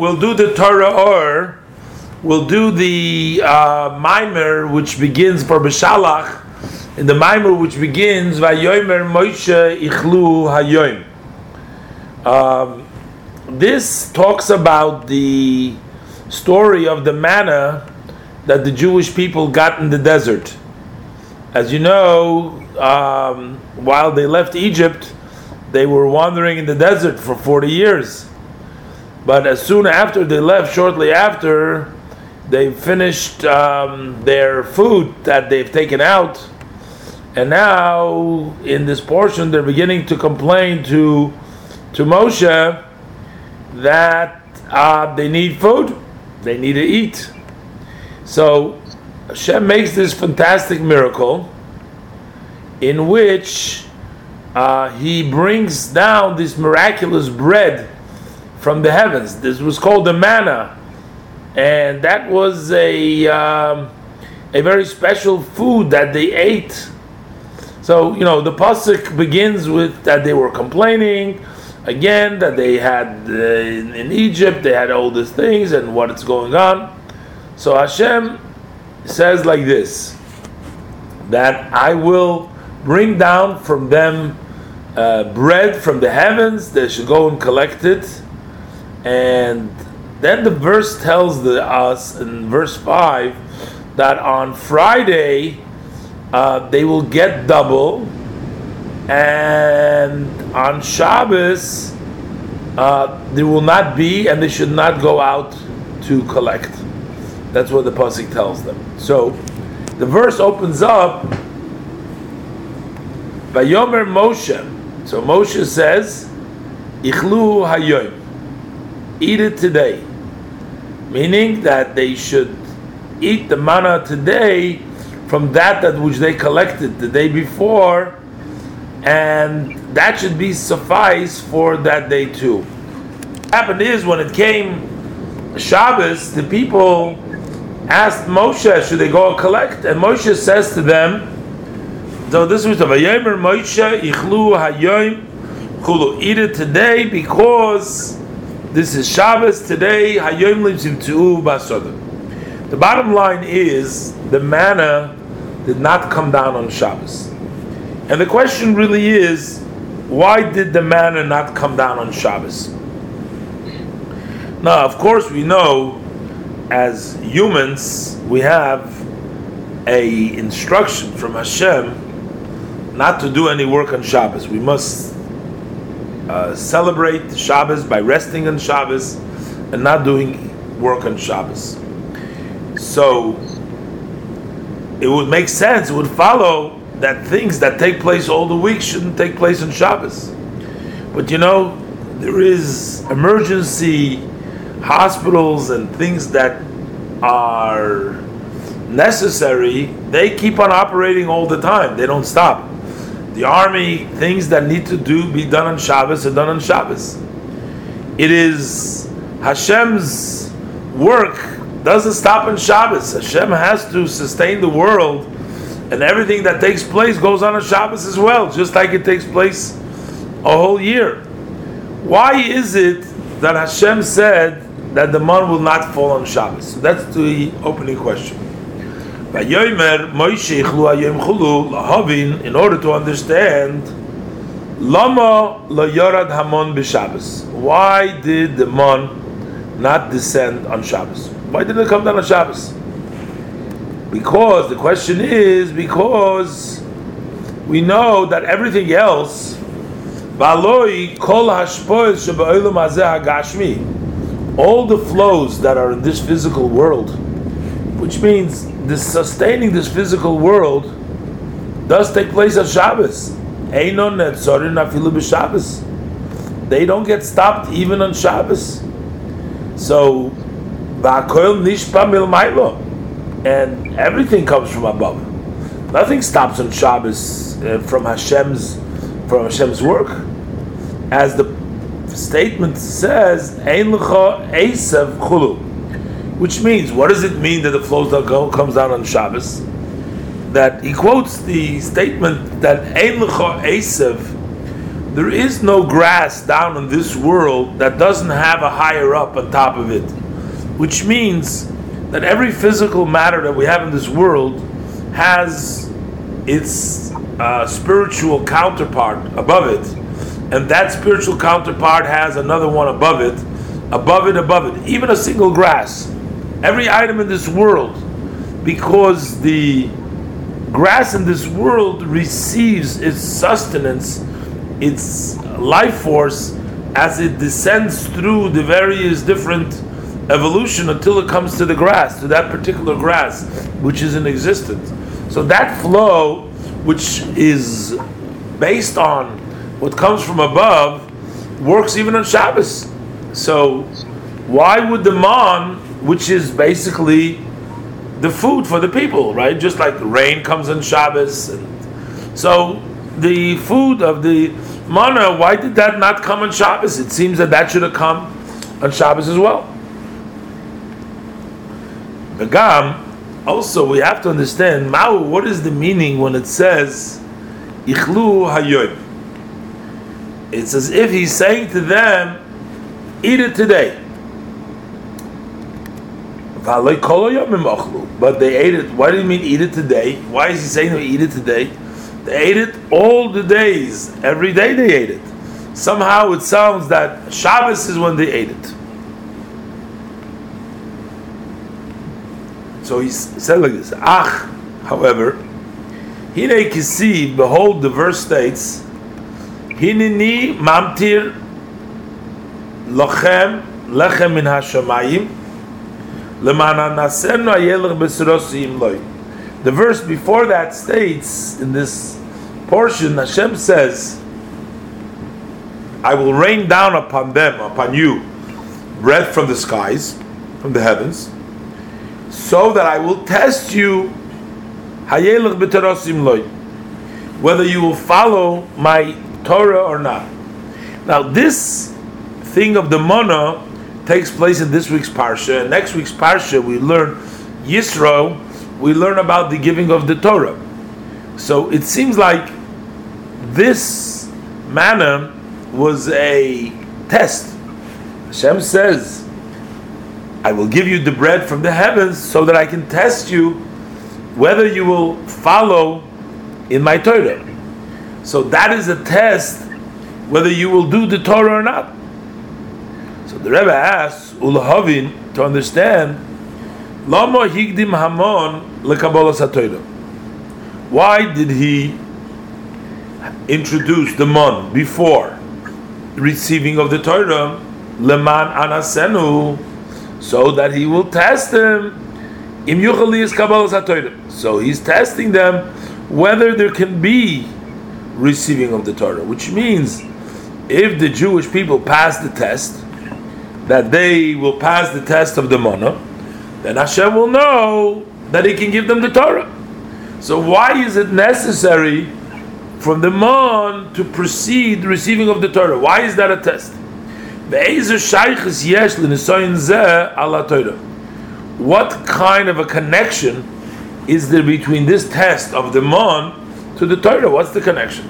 we'll do the Torah or we'll do the Maimer, which begins for Beshalach, in the Maimer which begins Vayomer Moshe Ichlu Hayoim. This talks about the story of the manna that the Jewish people got in the desert. As you know, while they left Egypt, they were wandering in the desert for 40 years. But as soon after they left, shortly after, they finished their food that they've taken out. And now, in this portion, they're beginning to complain to Moshe that they need food, they need to eat. So Hashem makes this fantastic miracle in which he brings down this miraculous bread from the heavens. This was called the manna, and that was a very special food that they ate. So, the pasuk begins with that they were complaining again, that they had in Egypt, they had all these things and what's going on. So Hashem says like this, that I will bring down from them bread from the heavens, they should go and collect it. And then the verse tells us in verse 5 that on Friday they will get double, and on Shabbos there will not be, and they should not go out to collect. That's what the pasuk tells them. So the verse opens up Vayomer Moshe. So Moshe says, Ichlu Hayoim, eat it today, meaning that they should eat the manna today from that which they collected the day before, and that should be suffice for that day too. What happened is, when it came Shabbos, the people asked Moshe, should they go and collect? And Moshe says to them, so this was the Vayomer Moshe Ichlu Hayoim Chulu, eat it today because this is Shabbos today. Hayoim lives in Tu'u Basodim. The bottom line is, the manna did not come down on Shabbos. And the question really is, why did the manna not come down on Shabbos? Now, of course, we know as humans, we have a instruction from Hashem not to do any work on Shabbos. We must celebrate Shabbos by resting on Shabbos and not doing work on Shabbos. So it would make sense, it would follow that things that take place all the week shouldn't take place on Shabbos. But there is emergency hospitals and things that are necessary. They keep on operating all the time. They don't stop. The army, things that need to be done on Shabbos are done on Shabbos. It is Hashem's work doesn't stop on Shabbos. Hashem has to sustain the world, and everything that takes place goes on Shabbos as well, just like it takes place a whole year. Why is it that Hashem said that the man will not fall on Shabbos? So that's the opening question. Vayomer Moshe Ichlu Hayoim Chulu Lahavin, in order to understand Lama Lo Yorad Hamon b'Shabbos. Why did the man not descend on Shabbos? Why didn't it come down on Shabbos? Because the question is, because we know that everything else, Valoi Kol Hashpoel Shebaolam Hazeh Hagashmi, all the flows that are in this physical world, which means sustaining this physical world, does take place on Shabbos. Einon Netzorin Afilu b'Shabbos. They don't get stopped even on Shabbos. So Va'akol Nishpa Milmaylo, and everything comes from above. Nothing stops on Shabbos from Hashem's work, as the statement says, Ein L'cha Esav Chulu, which means, what does it mean that the flows that comes down on Shabbos? That he quotes the statement that Ein L'cha Esav there is no grass down in this world that doesn't have a higher up on top of it, which means that every physical matter that we have in this world has its spiritual counterpart above it, and that spiritual counterpart has another one above it, even a single grass. Every item in this world, because the grass in this world receives its sustenance, its life force, as it descends through the various different evolution until it comes to the grass, to that particular grass, which is in existence. So that flow, which is based on what comes from above, works even on Shabbos. So why would the man, which is basically the food for the people, right? Just like rain comes on Shabbos, and so the food of the manna, why did that not come on Shabbos? It seems that should have come on Shabbos as well. Begam, also we have to understand, Ma'u, what is the meaning when it says Ichlu Hayoim? It's as if he's saying to them, eat it today. But they ate it. Why do you mean eat it today? Why is he saying they eat it today? They ate it all the days. Every day they ate it. Somehow it sounds that Shabbos is when they ate it. So he said like this. However, Hine Kisi, behold, the verse states, Hineni mamtir lechem min hashamayim. The verse before that states, in this portion, Hashem says, I will rain down upon them, upon you, bread from the skies, from the heavens, so that I will test you, whether you will follow my Torah or not. Now this thing of the manna takes place in this week's parsha, and next week's parsha we learn Yisro, we learn about the giving of the Torah. So it seems like this manna was a test. Hashem says, I will give you the bread from the heavens so that I can test you whether you will follow in my Torah. So that is a test whether you will do the Torah or not. So the Rebbe asks Ulahavin to understand, Lama higdim hamon lekabbalas haTorah. Why did he introduce the man before receiving of the Torah? Leman anasenu, so that he will test them. Im yuchali is kabbalas haTorah. So he's testing them whether there can be receiving of the Torah, which means if the Jewish people pass the test, that they will pass the test of the manna, then Hashem will know that He can give them the Torah. So why is it necessary from the man to proceed the receiving of the Torah? Why is that a test? What kind of a connection is there between this test of the man to the Torah? What's the connection?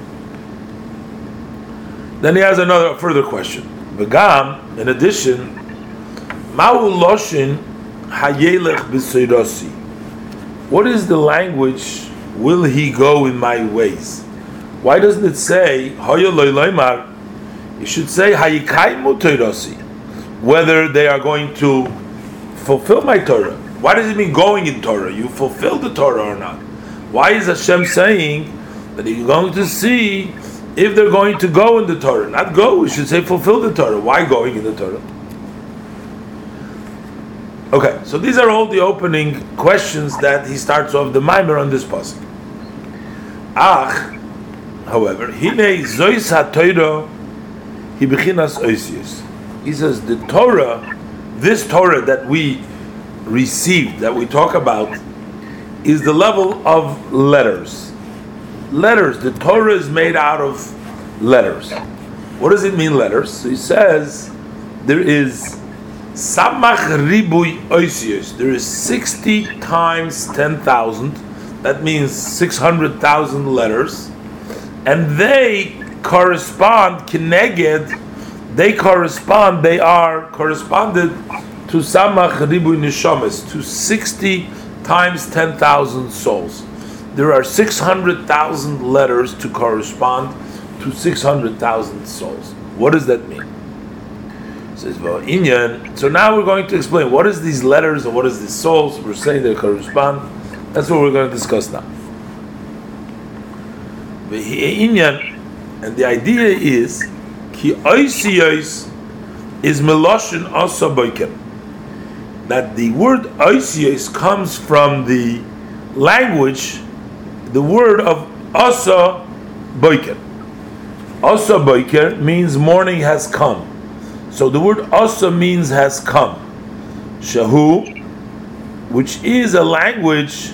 Then he has another further question. Begam, in addition, Ma'u Loshin Hayelech B'Seirasi. What is the language, will he go in my ways? Why doesn't it say Hayeloi Loimar? It should say Hayikaimu Teirasi, whether they are going to fulfill my Torah. Why does it mean going in Torah? You fulfill the Torah or not? Why is Hashem saying that He's going to see if they're going to go in the Torah? Not go, we should say fulfill the Torah. Why going in the Torah? Okay, so these are all the opening questions that he starts off the Maimer on this pasuk. However, Hine Zois HaTorah Hi Bechinas Oisius. He says the Torah, this Torah that we received, that we talk about, is the level of letters. Letters. The Torah is made out of letters. What does it mean, letters? So he says there is Samach Ribui Oisius. There is 60 times 10,000. That means 600,000 letters, and they correspond kineged. They are corresponded to Samach Ribuy Neshamas, to 60 times 10,000 souls. There are 600,000 letters to correspond to 600,000 souls. What does that mean? It says, well, Inyan. So now we're going to explain what is these letters and what is these souls. We're saying they correspond. That's what we're going to discuss now. Inyan, and the idea is Ki Oisiyos is Meloshin Asa Boiker. That the word Oisiyos comes from the language, the word of Asa Boiker. Asa Boiker means morning has come. So the word Asa means has come. Shahu, which is a language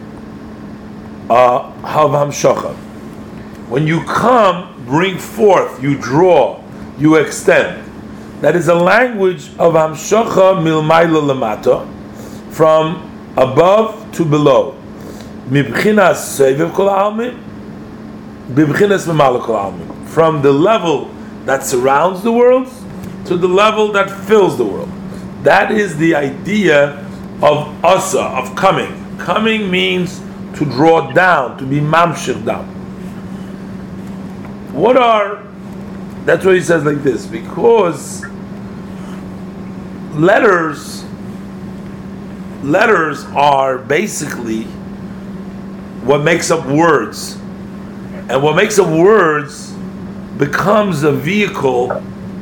Havam Shachar. When you come, bring forth, you draw, you extend. That is a language of Hamshacha Milmayla Lamata, from above to below. Mibchinas Seviv Kol Almin, Bibchinas Memala Kol Almin. From the level that surrounds the world to the level that fills the world. That is the idea of Asa, of coming. Coming means to draw down, to be mamshir down. That's what he says like this, because letters are basically what makes up words. And what makes up words becomes a vehicle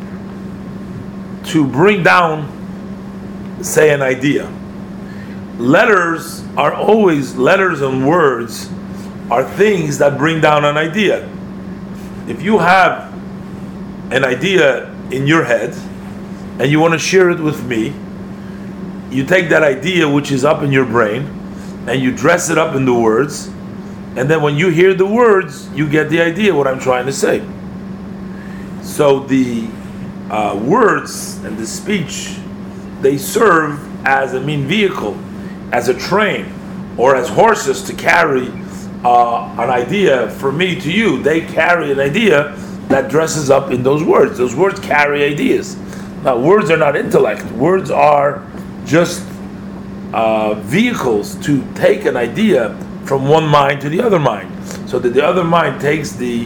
to bring down, say, an idea. Letters and words are things that bring down an idea. If you have an idea in your head and you want to share it with me, you take that idea which is up in your brain and you dress it up in the words, and then when you hear the words, you get the idea what I'm trying to say. So the words and the speech, they serve as a mean vehicle, as a train, or as horses to carry an idea from me to you. They carry an idea that dresses up in those words. Those words carry ideas. Now, words are not intellect. Words are just vehicles to take an idea from one mind to the other mind, so that the other mind takes the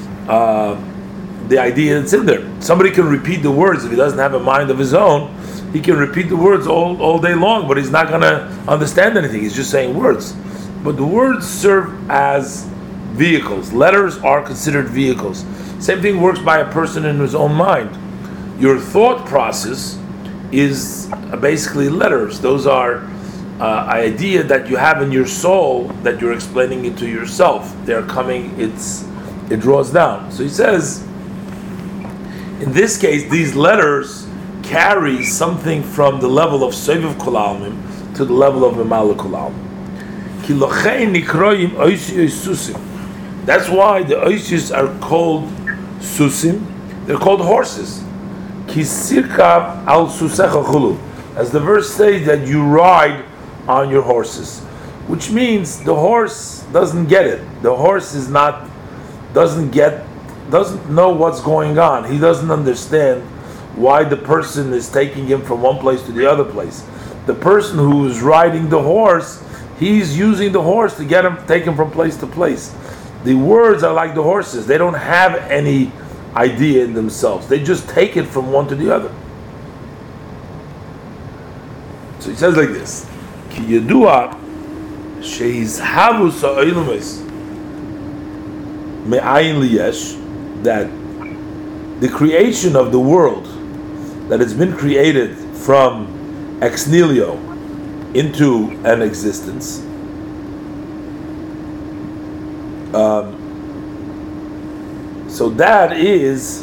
idea that's in there. Somebody can repeat the words if he doesn't have a mind of his own. He can repeat the words all day long, but he's not going to understand anything. He's just saying words. But the words serve as vehicles. Letters are considered vehicles. Same thing works by a person in his own mind. Your thought process is basically letters. Those are idea that you have in your soul that you're explaining it to yourself. They're coming, it draws down. So he says, in this case, these letters carry something from the level of Seviv Kol Almin to the level of Memala Kol Almin. That's why the Oisios are called Susim. They're called horses. Kisirkav al Susecha Chulu. As the verse says that you ride on your horses, which means the horse doesn't get it. The horse doesn't know what's going on. He doesn't understand why the person is taking him from one place to the other place. The person who is riding the horse, he's using the horse to take him from place to place. The words are like the horses. They don't have any idea in themselves. They just take it from one to the other. So he says like this: Ki yedua sheizhavu sa'olumes me'ayin liyesh, that the creation of the world, that it's been created from ex nihilo into an existence. So that is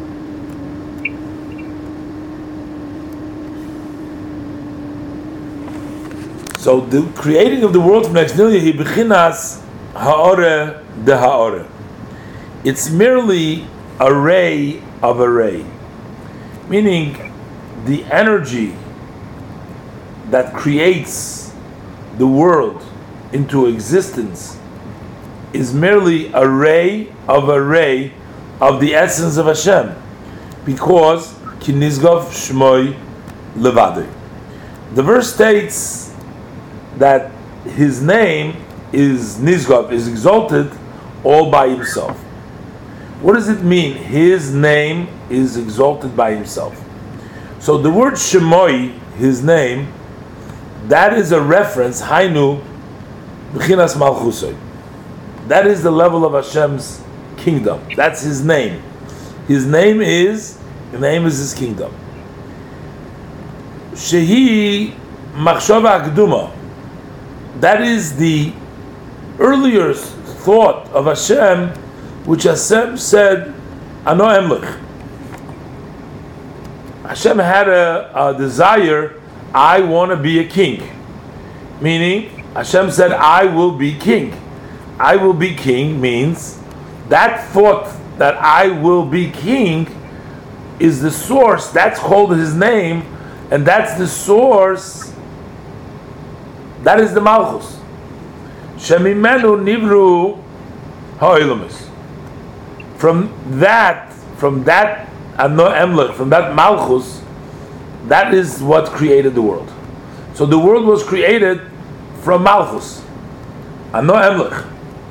so the creating of the world from ex nihilo, he bechinas ha'ore de ha'ore. It's merely a ray of a ray, meaning the energy that creates the world into existence is merely a ray of a ray of the essence of Hashem, because ki nizgov shmoi levadei. The verse states that his name is nizgov, is exalted all by himself. What does it mean? His name is exalted by himself. So the word shemoi, his name, that is a reference, hainu b'chinas malchusoi. That is the level of Hashem's kingdom. That's his name. His name is his kingdom. Shehi machshava akduma. That is the earlier thought of Hashem, which Hashem said, Ano emlich. Hashem had a desire, I want to be a king. Meaning, Hashem said, I will be king. I will be king means that thought that I will be king is the source. That's called his name, and that's the source. That is the Malchus. Shemimenu nivru ha'olamus. From that Ano Emlech, from that Malchus, that is what created the world. So the world was created from Malchus. Ano Emlech.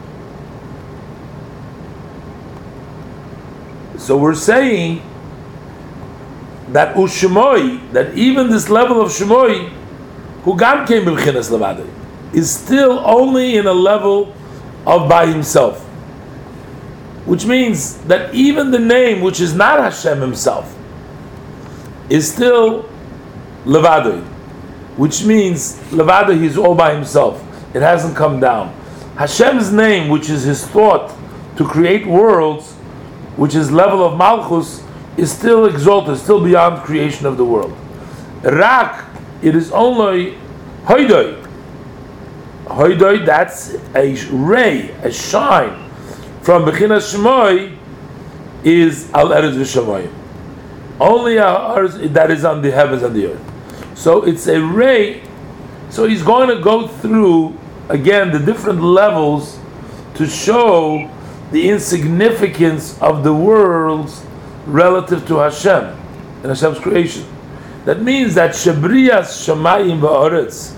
So we're saying that Ushemoi, that even this level of Shemoi, who Gam came b'chinas levadei, is still only in a level of by himself. Which means that even the name, which is not Hashem himself, is still levadei. Which means levadei, he's all by himself. It hasn't come down. Hashem's name, which is his thought to create worlds, which is level of Malchus, is still exalted, still beyond creation of the world. Rak, it is only Hoidoi. Hoidoi, that's a ray, a shine from Bechinas Shemoi, is Al Eretz V'Shamayim. Only that is on the heavens and the earth. So it's a ray. So he's going to go through again the different levels to show the insignificance of the worlds relative to Hashem and Hashem's creation. That means that Shebrias Shamayim Va'aretz,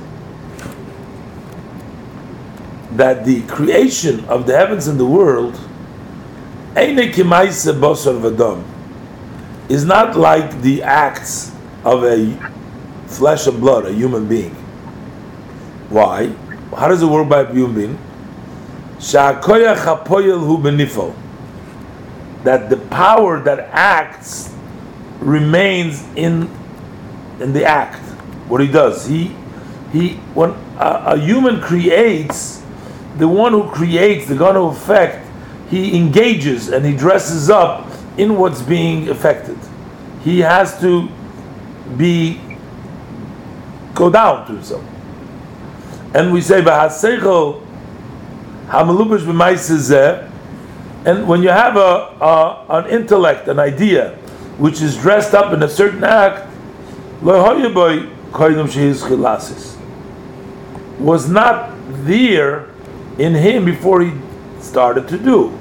that the creation of the heavens and the world, Eine Kimaise Bosor V'Dam, is not like the acts of a flesh and blood, a human being. Why? How does it work by a human being? Sha'akoyach hapoyel hu benifo, that the power that acts remains in the act. What he does, when a human creates, the one who creates, the going to affect, he engages and he dresses up in what's being affected. He has to go down to himself. And we say b'haseichel hamalubish b'maiseh, and when you have an intellect, an idea, which is dressed up in a certain act, was not there in him before he started to do.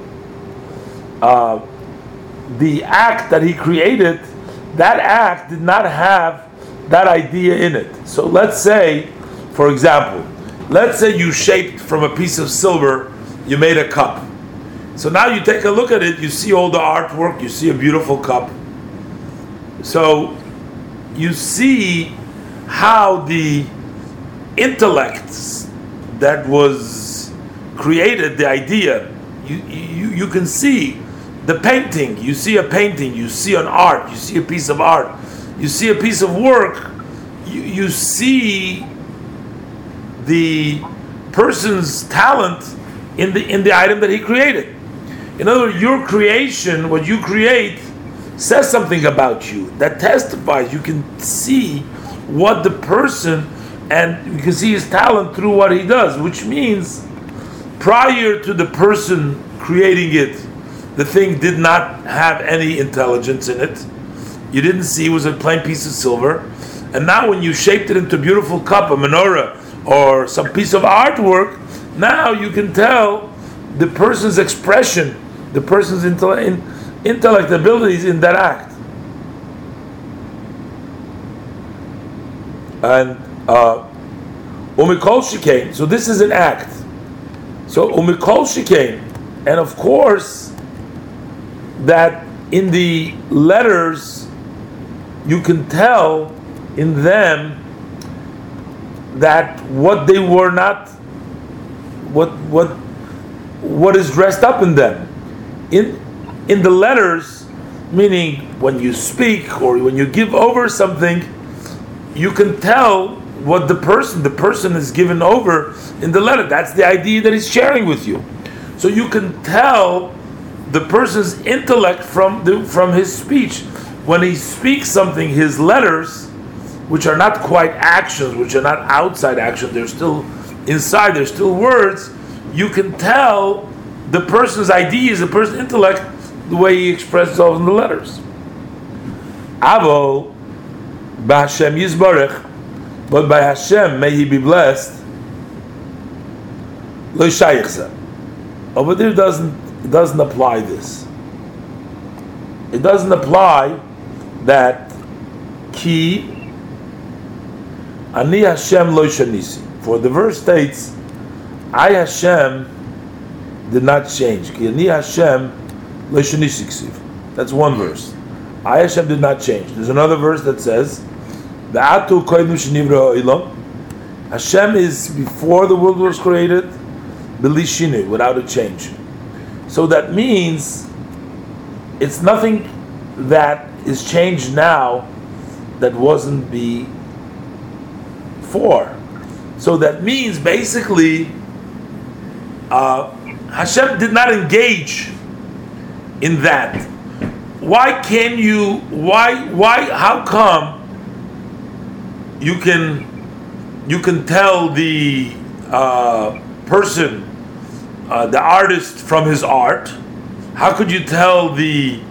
The act that he created, that act did not have that idea in it. So let's say, for example, let's say you shaped from a piece of silver, you made a cup. So now you take a look at it, you see all the artwork, you see a beautiful cup. So you see how the intellect that was created, the idea, you can see the painting, you see a painting, you see an art, you see a piece of art, you see a piece of work, you see the person's talent in the item that he created. In other words, your creation, what you create, says something about you that testifies. You can see what the person, and you can see his talent through what he does, which means prior to the person creating it, the thing did not have any intelligence in it. You didn't see it was a plain piece of silver. And now when you shaped it into a beautiful cup, a menorah, or some piece of artwork, now you can tell the person's expression, the person's intellect abilities in that act. And umikol shikein. So this is an act. So umikol shikein, and of course that in the letters you can tell in them that what they were not, what is dressed up in them. In the letters, meaning when you speak or when you give over something, you can tell what the person is given over in the letter. That's the idea that he's sharing with you. So you can tell the person's intellect from his speech. When he speaks something, his letters, which are not quite actions, which are not outside action, they're still inside, they're still words, you can tell the person's ideas, the person's intellect, the way he expresses himself in the letters. Avo, B'Hashem Yisbarech, but by Hashem may he be blessed. Lo shayich. Over there doesn't apply this. It doesn't apply that ki ani Hashem lo shanisi. For the verse states, I Hashem did not change. Ki ani Hashem lo shanisi ksiv. That's one verse. I Hashem did not change. There's another verse that says, Ve'atu kodim shenivra ha'olam. Hashem is before the world was created, b'li shinu, without a change. So that means it's nothing that is changed now that wasn't before. So that means basically Hashem did not engage in that. Why can you? Why? How come you can tell the person, the artist, from his art? How could you tell the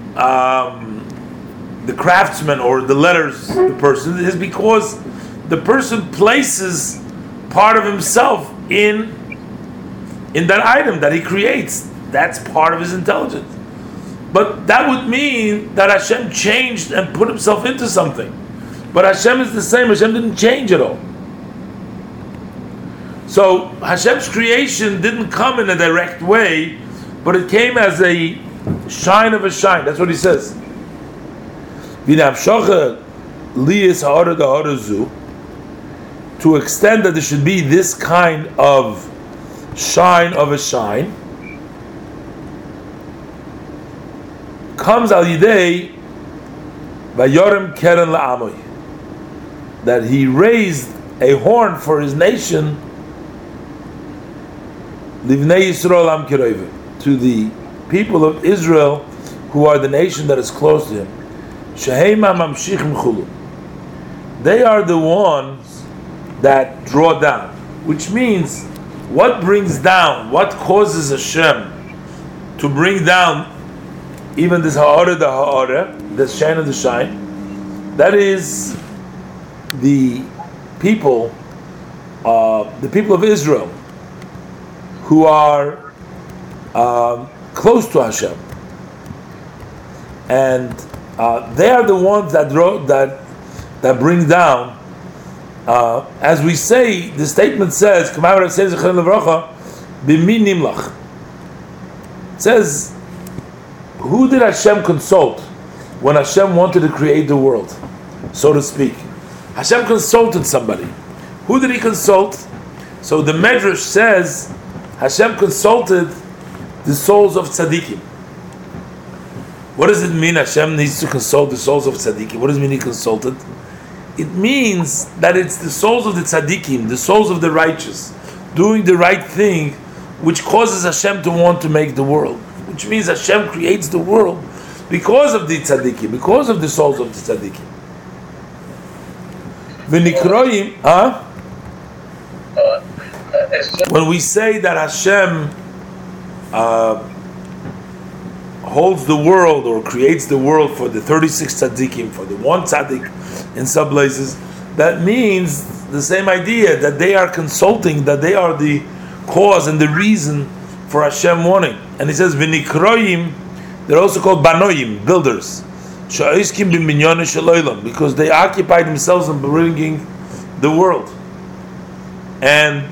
craftsman or the letters the person? It is because the person places part of himself in that item that he creates. That's part of his intelligence. But that would mean that Hashem changed and put himself into something. But Hashem is the same. Hashem didn't change at all. So Hashem's creation didn't come in a direct way, but it came as a shine of a shine. That's what he says. To extend that there should be this kind of shine of a shine, comes al yidei vayorem keren la'amoy, that he raised a horn for his nation, livnei Yisrael am kiroive, to the people of Israel who are the nation that is close to him. Sheheima mamshichim chulu, they are the ones that draw down, which means what brings down, what causes Hashem to bring down even this ha'ara, the shine of the shine, that is the people of Israel who are close to Hashem, and they are the ones that bring down. As we say, the statement says, it says, who did Hashem consult when Hashem wanted to create the world, so to speak? Hashem consulted somebody. Who did he consult? So the Medrash says Hashem consulted the souls of tzaddikim. What does it mean Hashem needs to consult the souls of tzaddikim? What does it mean he consulted? It means that it's the souls of the tzaddikim, the souls of the righteous, doing the right thing, which causes Hashem to want to make the world. Which means Hashem creates the world because of the tzaddikim, because of the souls of the tzaddikim. When we say that Hashem holds the world or creates the world for the 36 tzaddikim, for the one tzaddik in some places, that means the same idea, that they are consulting, that they are the cause and the reason for Hashem wanting. And he says, V'nikroim, They're also called banoim, builders. Because they occupy themselves in bringing the world. And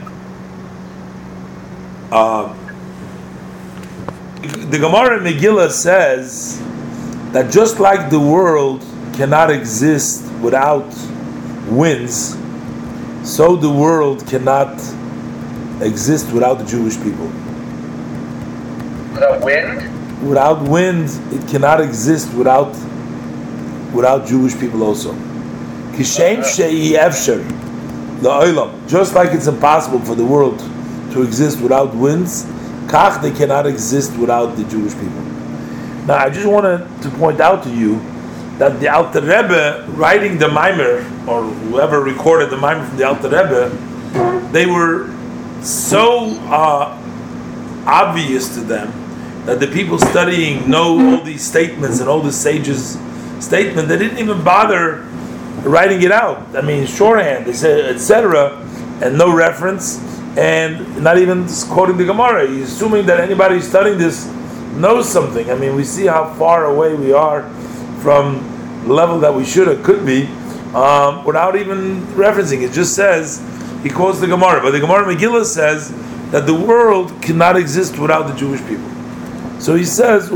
the Gemara in Megillah says that just like the world cannot exist without winds, so the world cannot exist without the Jewish people. Without wind? Without wind, it cannot exist without Jewish people also. Kishem she'i efsher la'olam. Just like it's impossible for the world to exist without winds, kach they cannot exist without the Jewish people. Now, I just wanted to point out to you that the Alter Rebbe writing the Maimer, or whoever recorded the Maimer from the Alter Rebbe, they were so obvious to them that the people studying know all these statements and all the sages' statement. They didn't even bother writing it out. I mean, shorthand. They said etc. and no reference, and not even quoting the Gemara. He's assuming that anybody studying this knows something. I mean, we see how far away we are from the level that we should or could be, without even referencing. It just says, he quotes the Gemara, but the Gemara Megillah says that the world cannot exist without the Jewish people. So he says,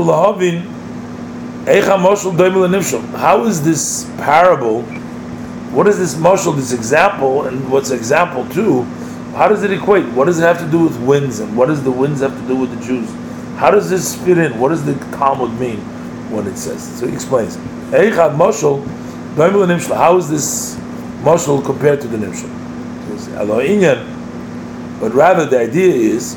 how is this parable, what is this mashal, this example, and what's example too, how does it equate? What does it have to do with winds, and what does the winds have to do with the Jews? How does this fit in? What does the Talmud mean when it says? So he explains. How is this mashal compared to the nimshal? But rather the idea is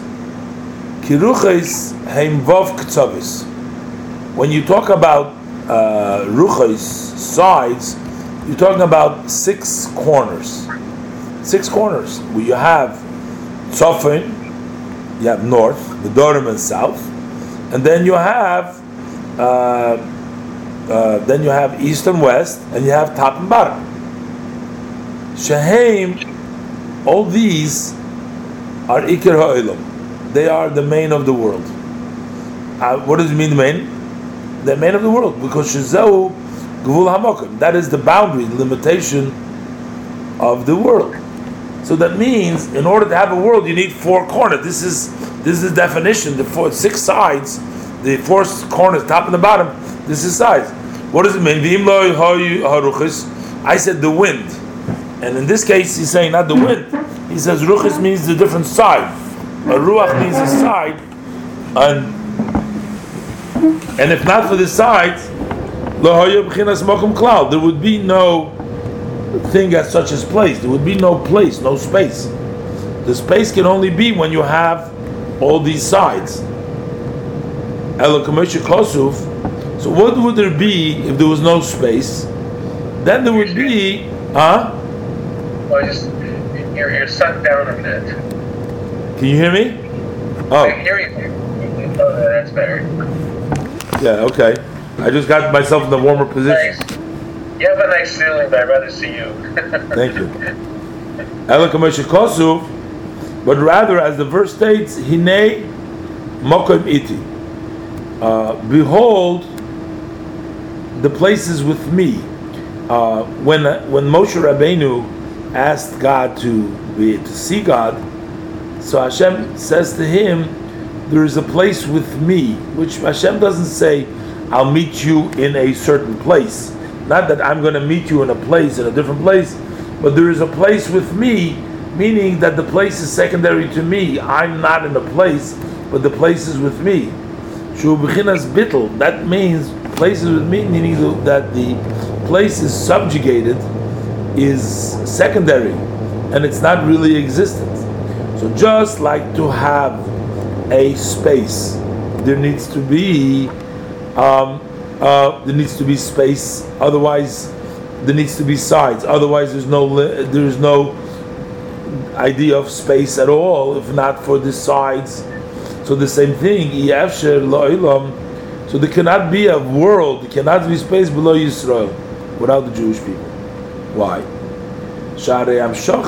when you talk about ruchos, sides, you're talking about 6 corners. 6 corners where you have tzofin, you have north, the Dorim and south, and then you have east and west, and you have top and bottom. Shehem, all these are Iker Ha'olam. They are the main of the world. What does it mean, the main? The main of the world, because Shezeu Gvul HaMokim, that is the boundary, the limitation of the world. So that means, in order to have a world, you need 4 corners. This is the definition. The 6 sides, the 4 corners, top and the bottom. This is sides. What does it mean? I said the wind, and in this case, he's saying not the wind. He says ruchis means the different side. A ruach means a side, and if not for the sides, there would be no thing as such as place. There would be no place, no space. The space can only be when you have all these sides. So what would there be if there was no space? Then there would be, Well, just you're sucked down a bit. Can you hear me? Oh, I hear you. Oh, that's better. Yeah. Okay. I just got myself in the warmer position. Nice. You have a nice ceiling, but I'd rather see you. Thank you. But rather, as the verse states, Hine Mokom Iti. Behold, the place is with me. When Moshe Rabbeinu asked God to see God, so Hashem says to him, there is a place with me, which Hashem doesn't say, I'll meet you in a certain place. Not that I'm going to meet you in a place, in a different place, but there is a place with me, meaning that the place is secondary to me. I'm not in a place, but the place is with me. Shu b'chinas bittul, that means place is with me, meaning that the place is subjugated, is secondary, and it's not really existent. So just like to have a space, there needs to be space. Otherwise, there needs to be sides. Otherwise, there is no idea of space at all, if not for the sides. So the same thing. So there cannot be a world, there cannot be space below Yisrael without the Jewish people. Why?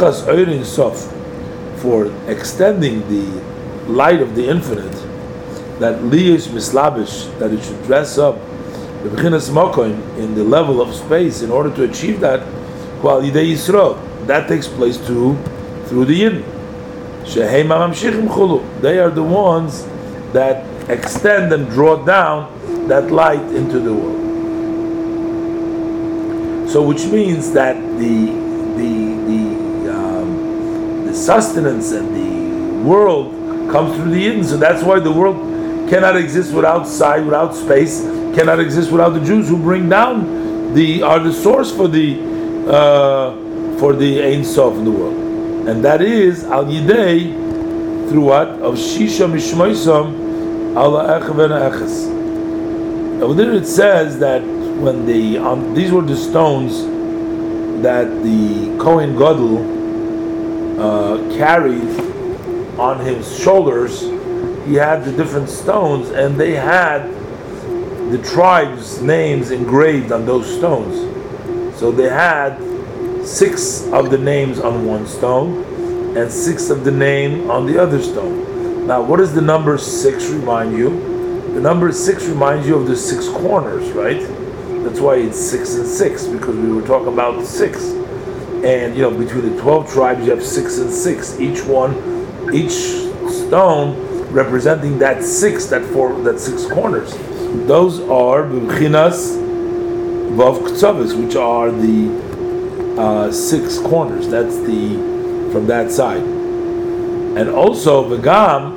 For extending the light of the infinite that liyos mislabish, that it should dress up the b'chinas mokoim in the level of space in order to achieve that quality Yisrael. That takes place through the Yidden. Shehei mamamshichim chulu. They are the ones that extend and draw down that light into the world. So, which means that the sustenance and the world comes through the Yidden. So that's why the world cannot exist without space, cannot exist without the Jews who bring down are the source for the Ein Sof in the world, and that is al Yidei through what of Shisha Mishmoisam ala Echevena Eches. Now there it says that when these were the stones that the Kohen Gadol carried on his shoulders. He had the different stones, and they had the tribes' names engraved on those stones. So they had 6 of the names on one stone and 6 of the name on the other stone. Now, what does the number 6 remind you? The number 6 reminds you of the 6 corners, right? That's why it's 6 and 6, because we were talking about 6. And between the 12 tribes, you have 6 and 6. Each stone representing that 6 corners. Those are b'chinas vav ktsavis, which are the 6 corners. That's from that side. And also v'gam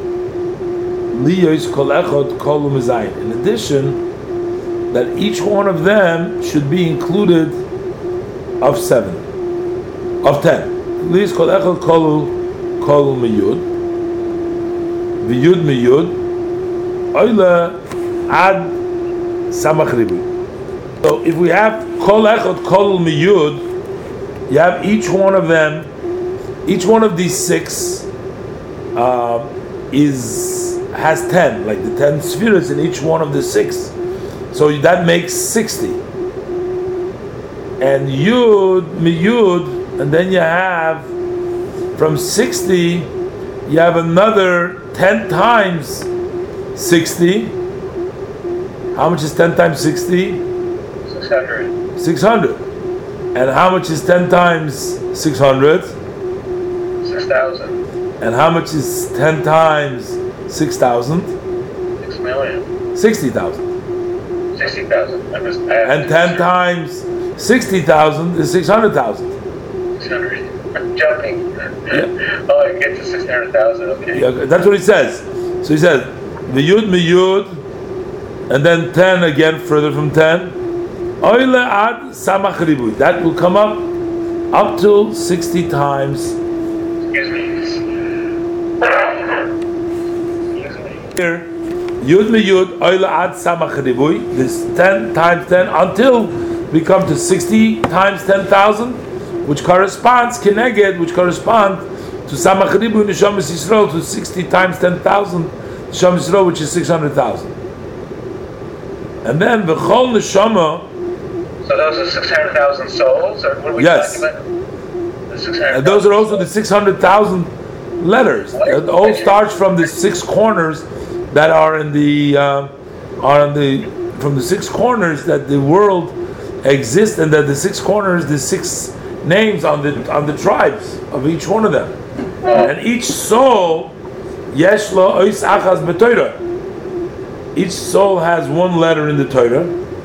liyos kol echad kol u'mezayin. In addition, that each one of them should be included of 10. Liyos kol echad kol u'meyud v'yud meyud oila ad samach ribu. So if we have kol echad kol miyud, you have each one of them, each one of these 6 has 10, like the 10 spheres in each one of the 6. So that makes 60. And yud miyud, and then you have from 60, you have another 10 times 60. How much is 10 times 60? 600. 600. And how much is 10 times 600? 6,000. And how much is 10 times 6,000? 6 million. 60,000. 60,000. And 10 times 60,000 is 600,000. 600. I'm jumping. Yeah. Oh, I get to 600,000. Okay. Yeah, that's what he says. So he says, V'yud miyud, and then 10 again, further from 10. Oile ad samach ribuy. That will come up to 60 times. Excuse me. Here, yud miyud, oile ad samach ribuy. This 10 times 10 until we come to 60 times 10,000, which corresponds to samach ribuy neshamas Yisrael, to 60 times 10,000 neshamas Yisrael, which is 600,000. And then v'chol neshama. So those are 600,000 souls, or what are we talking about? The 600,000. And those are also the 600,000 letters. It all starts from the 6 corners that are from the 6 corners that the world exists, and that the 6 corners, the 6 names on the tribes of each one of them. And each soul, yesh lo ois achas b'Torah. Each soul has one letter in the Torah,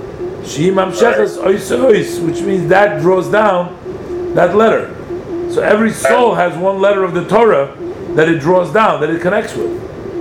which means that draws down that letter. So every soul has one letter of the Torah that it draws down, that it connects with.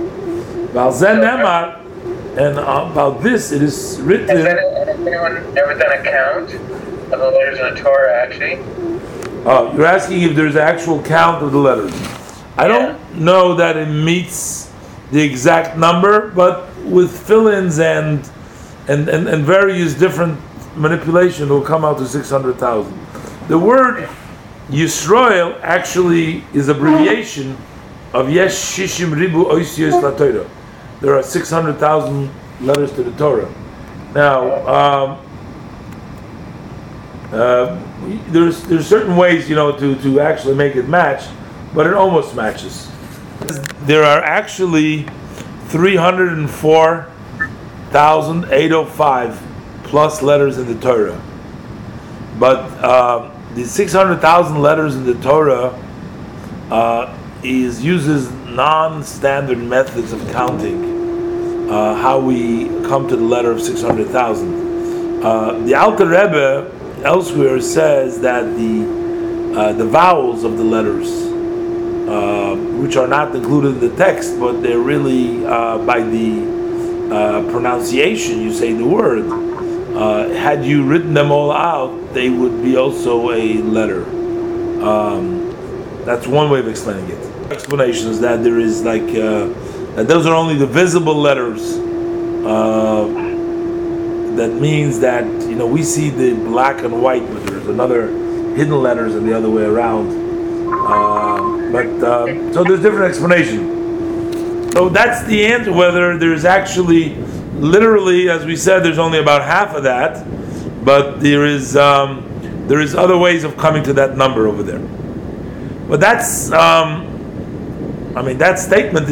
And about this it is written. Has anyone ever done a count of the letters in the Torah, actually? You're asking if there's an actual count of the letters. I don't know that it meets the exact number, but with fill-ins and various different manipulation, it will come out to 600,000. The word Yisrael actually is abbreviation of Yesh Shishim Ribu Oisios LaTorah. There are 600,000 letters to the Torah. Now, there's certain ways, to actually make it match, but it almost matches. There are actually 304,805 plus letters in the Torah. But the 600,000 letters in the Torah uses non-standard methods of counting. How we come to the letter of 600,000. The Alter Rebbe elsewhere says that the vowels of the letters, which are not included in the text, but they're really by the pronunciation you say the word. Had you written them all out, they would be also a letter. That's one way of explaining it. Explanation is that there is like that those are only the visible letters. That means that we see the black and white, but there's another hidden letters and the other way around. So there's different explanation. So that's the answer. Whether there's actually, literally, as we said, there's only about half of that, but there is other ways of coming to that number over there. But that's, that statement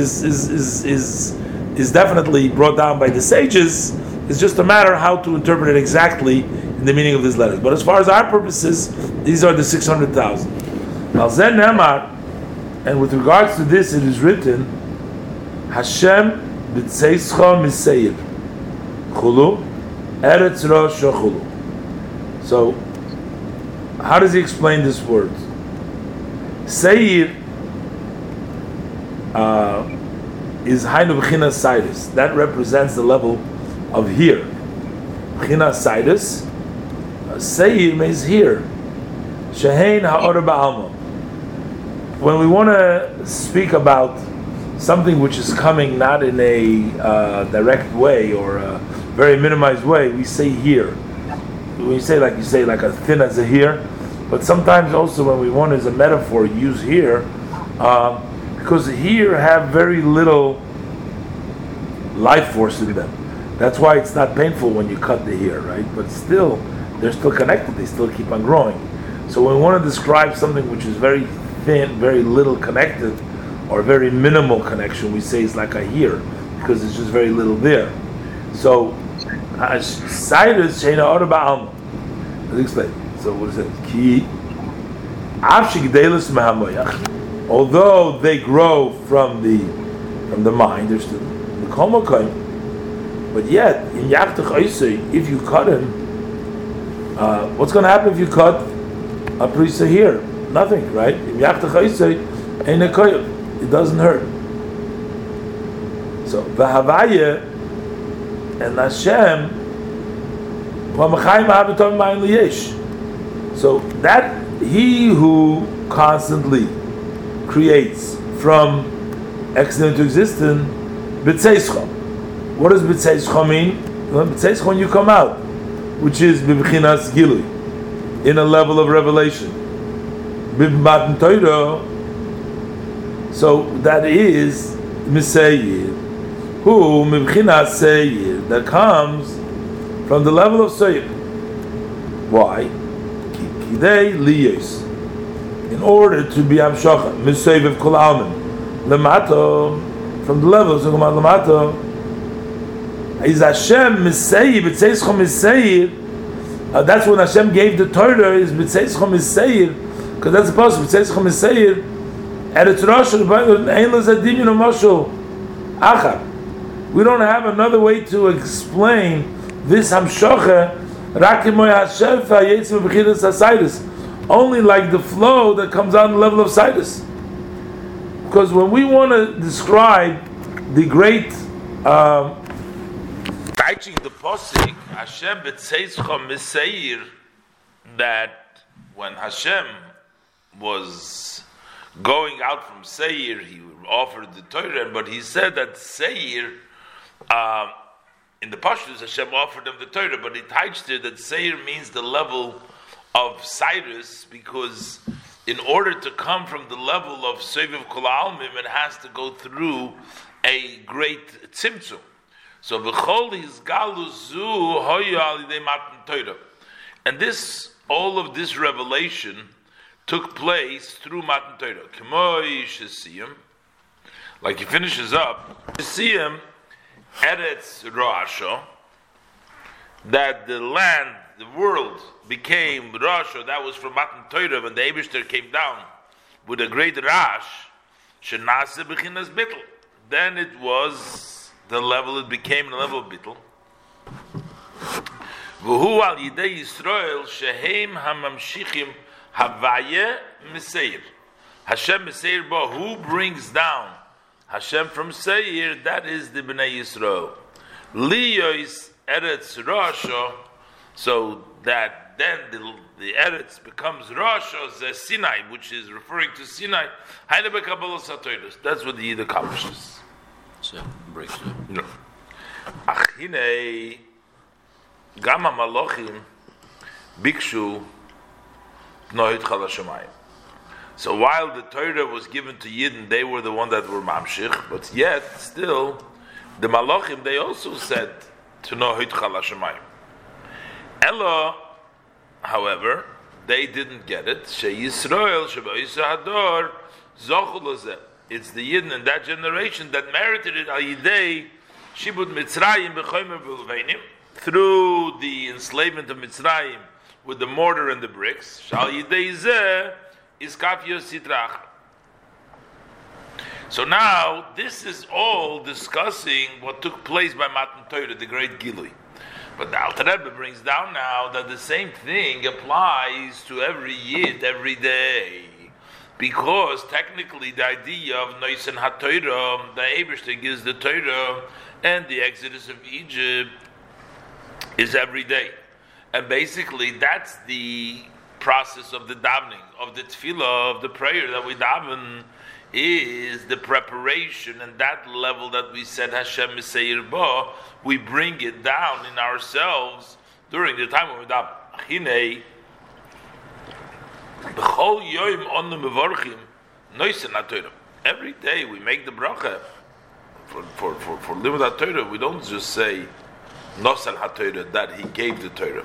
is definitely brought down by the sages. It's just a matter how to interpret it exactly in the meaning of these letters. But as far as our purposes, these are the 600,000. Al-Zen Nemar, and with regards to this, it is written, Hashem b'tzeischa misayir chulu eretz rosh chulu. So, how does he explain this word? Seir is Hainu B'china Sidus. That represents the level of here. B'china Sidus. Seir means here. Shehein ha'or ba'alma. When we want to speak about something which is coming not in a direct way or a very minimized way, we say here. When you say like a thin as a here, but sometimes also when we want as a metaphor use here, because here have very little life force in them. That's why it's not painful when you cut the hair, right? But still, they're still connected. They still keep on growing. So when we want to describe something which is very thin, very little connected, or very minimal connection, we say it's like a here, because it's just very little there. So, Sidus Sheina Ora Ba'alma. Let's explain. So what is it? Ki Avshik Mehamoyach. Although they grow from the mind, they're still the Komokai. But yet, in Yachtach Oisei, if you cut him, what's going to happen if you cut a priest here? Nothing, right? In Yachtach Oisei, ain't a koyim. It doesn't hurt. So V'Havaya and Hashem. So that he who constantly creates from accident to existence, b'tzeischa. What does b'tzeischa mean? B'tzeischa when you come out, which is b'bchinas gilui, in a level of revelation. B'matan Torah. So that is misayir, who b'bchinas sayir, that comes from the level of Seir. Why? Kidei liyos. In order to be Amshacha, Miseviv Kol Almin, Lemato, from the level of Zugumat Lemato, is Hashem Misayir, B'tzeischom Misayir. That's when Hashem gave the Torah, is B'tzeischom Misayir, because that's supposed to be B'tzeischom Misayir, Eretz Rosh, Ein Lo Zadim Yino Mosho, Achar. We don't have another way to explain this Hamshocha, Rakimoy Hashem Yetzim B'chidas HaSidus, only like the flow that comes out on the level of Sidus. Because when we want to describe the great Taiching the Posik, Hashem B'tzeischom Miseir, that when Hashem was going out from Seir, he offered the Torah, but he said that Seir, in the Pashtus, Hashem offered him the Torah, but it hides there that Seir means the level of Cyrus, because in order to come from the level of Seviv Kol Almim, it has to go through a great tzimtzum. So v'chol his galus zu hoya al yidei matan Torah, and this, all of this revelation took place through matan Torah. K'moi shesiyim, like he finishes up, shesiyim Eretz Roasho, that the land, the world became Roasho, that was from Matan Torah when the Eibishter came down with a great Rash, Shenase Bechinas Bittel. Then it was the level, it became the level of Bittel. V'hu al Yidei Yisrael shehem hamamshichim Havaya Meseir. Hashem Meseir Bo, who brings down Hashem from Seir, that is the Bnei Yisrael. Liyois Eretz Rosho, so that then the Eretz becomes Rosho, the Sinai, which is referring to Sinai. That's what the Yid accomplishes. So, breaks it. No. Achine Gama Malochim Bikshu Noit Chalashamayim. So while the Torah was given to Yidden, they were the one that were mamshich, but yet still the Malachim they also said to Noit Chalashamayim. Ella, however, they didn't get it. She Yisrael Sheba Yisahador Zochul Lozeh. It's the Yidden in that generation that merited it al Yidei Shibud Mitzrayim B'chomer V'Lveinim, through the enslavement of Mitzrayim with the mortar and the bricks. Shal Yidei Zeh is Kafir Sitrach. So now this is all discussing what took place by Matan Torah, the great Gilui. But the Alter Rebbe brings down now that the same thing applies to every Yid every day. Because technically the idea of Noisen HaTorah, the Eibishter gives the Torah, and the Exodus of Egypt is every day. And basically that's the process of the davening, of the tefillah, of the prayer that we daven, is the preparation, and that level that we said Hashem Meseir Bo, we bring it down in ourselves during the time when we daven. Hinei B'chol yoyim onu mevorchim noisen HaTorah. Every day we make the bracha for limud HaTorah. We don't just say Nosan HaTorah, that he gave the Torah.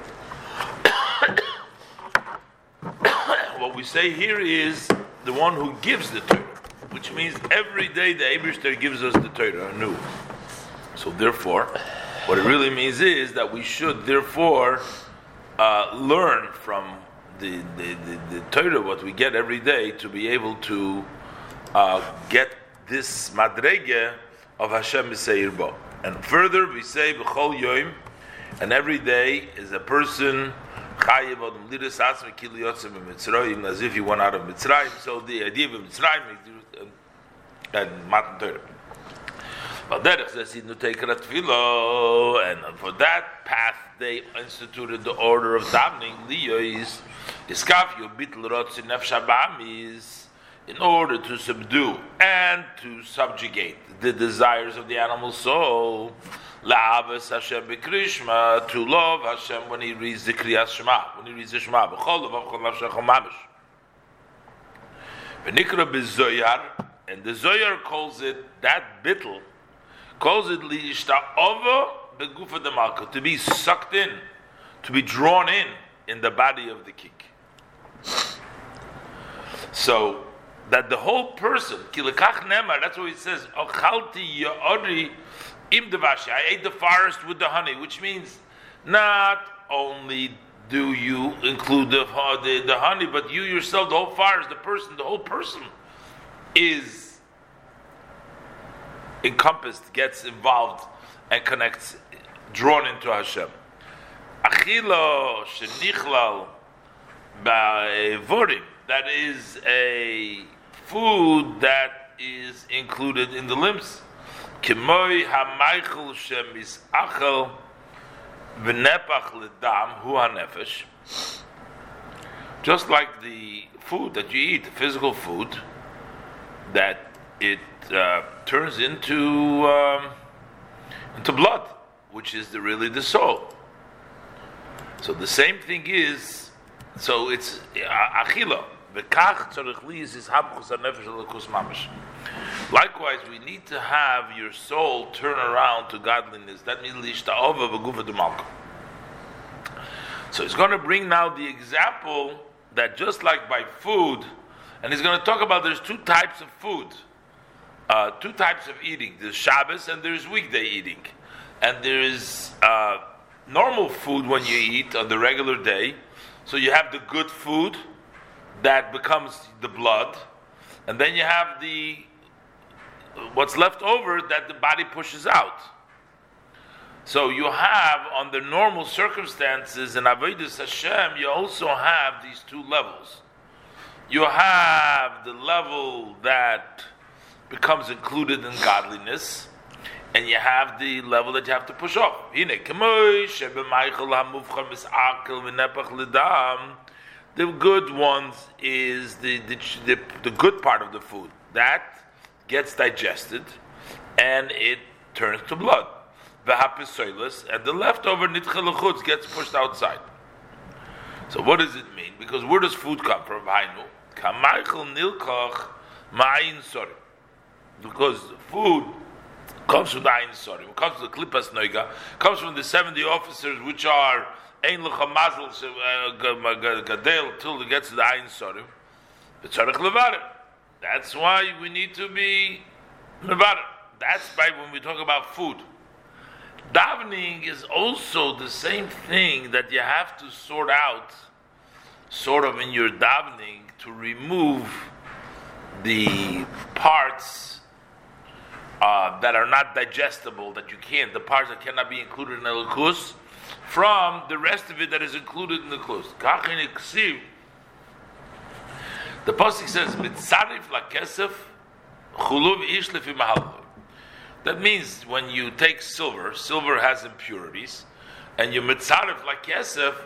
What we say here is the one who gives the Torah, which means every day the Eibishter gives us the Torah anew. So therefore, what it really means is that we should therefore learn from the Torah, what we get every day, to be able to get this madrege of Hashem Meseir Bo. And further, we say B'chol Yoim, and every day is a person chayiv odom lidas atzmi kili yotzim b'Mitzrayim, as if he went out of Mitzrayim. So the idea of Mitzrayim and Matan Torah. But derech says no take tefillah, and for that path they instituted the order of davening liyois iskafyu bitl rotzin nefesh ba'amis, in order to subdue and to subjugate the desires of the animal soul. La'avas Hashem b'krishma, to love Hashem when he reads the Kriyas Shema, when he reads the Shema. B'chol lov b'chol nafshecha mamish. V'nikra b'zoyar, and the Zoyar calls it, that bittul, calls it li'ishta ova b'gufa demalka, to be sucked in, to be drawn in the body of the king. So that the whole person, kilekach nemar, that's what it says, ochalti ya'ori im devashi, I ate the forest with the honey, which means not only do you include the honey, but you yourself, the whole forest, the whole person is encompassed, gets involved, and connects, drawn into Hashem. Achilo shenichlal ba'vorim, that is a food that is included in the limbs. Kimoi hamaychel shemis achel v'nepach ledam hu hanefesh. Just like the food that you eat, the physical food, that it turns into blood, which is really the soul. So the same thing is, so it's achila. Likewise, we need to have your soul turn around to godliness. That means so he's going to bring now the example that just like by food, and he's going to talk about there's two types of food, two types of eating. There's Shabbos and there's weekday eating. and there is normal food when you eat on the regular day. So you have the good food that becomes the blood, and then you have what's left over that the body pushes out. So you have, under normal circumstances in Avodas Hashem, you also have these two levels. You have the level that becomes included in godliness, and you have the level that you have to push off. The good ones is the good part of the food that gets digested and it turns to blood. And the leftover nitchel gets pushed outside. So what does it mean? Because where does food come from? Because food comes from the Ayin Sorim, comes from the Klippas Noiga, comes from the 70 officers which are Ein Lecha Mazel Gadel till it gets to the Ayin Sorim. That's why we need to be Mevarer. That's why when we talk about food. Davening is also the same thing that you have to sort out, sort of in your davening, to remove the parts that are not digestible, that you can't, the parts that cannot be included in the lukus, from the rest of it that is included in the lukus. The pasuk says, "Mitzarif lakesef chuluv ish lefi mahaloi." That means when you take silver has impurities, and you mitzarif lakesef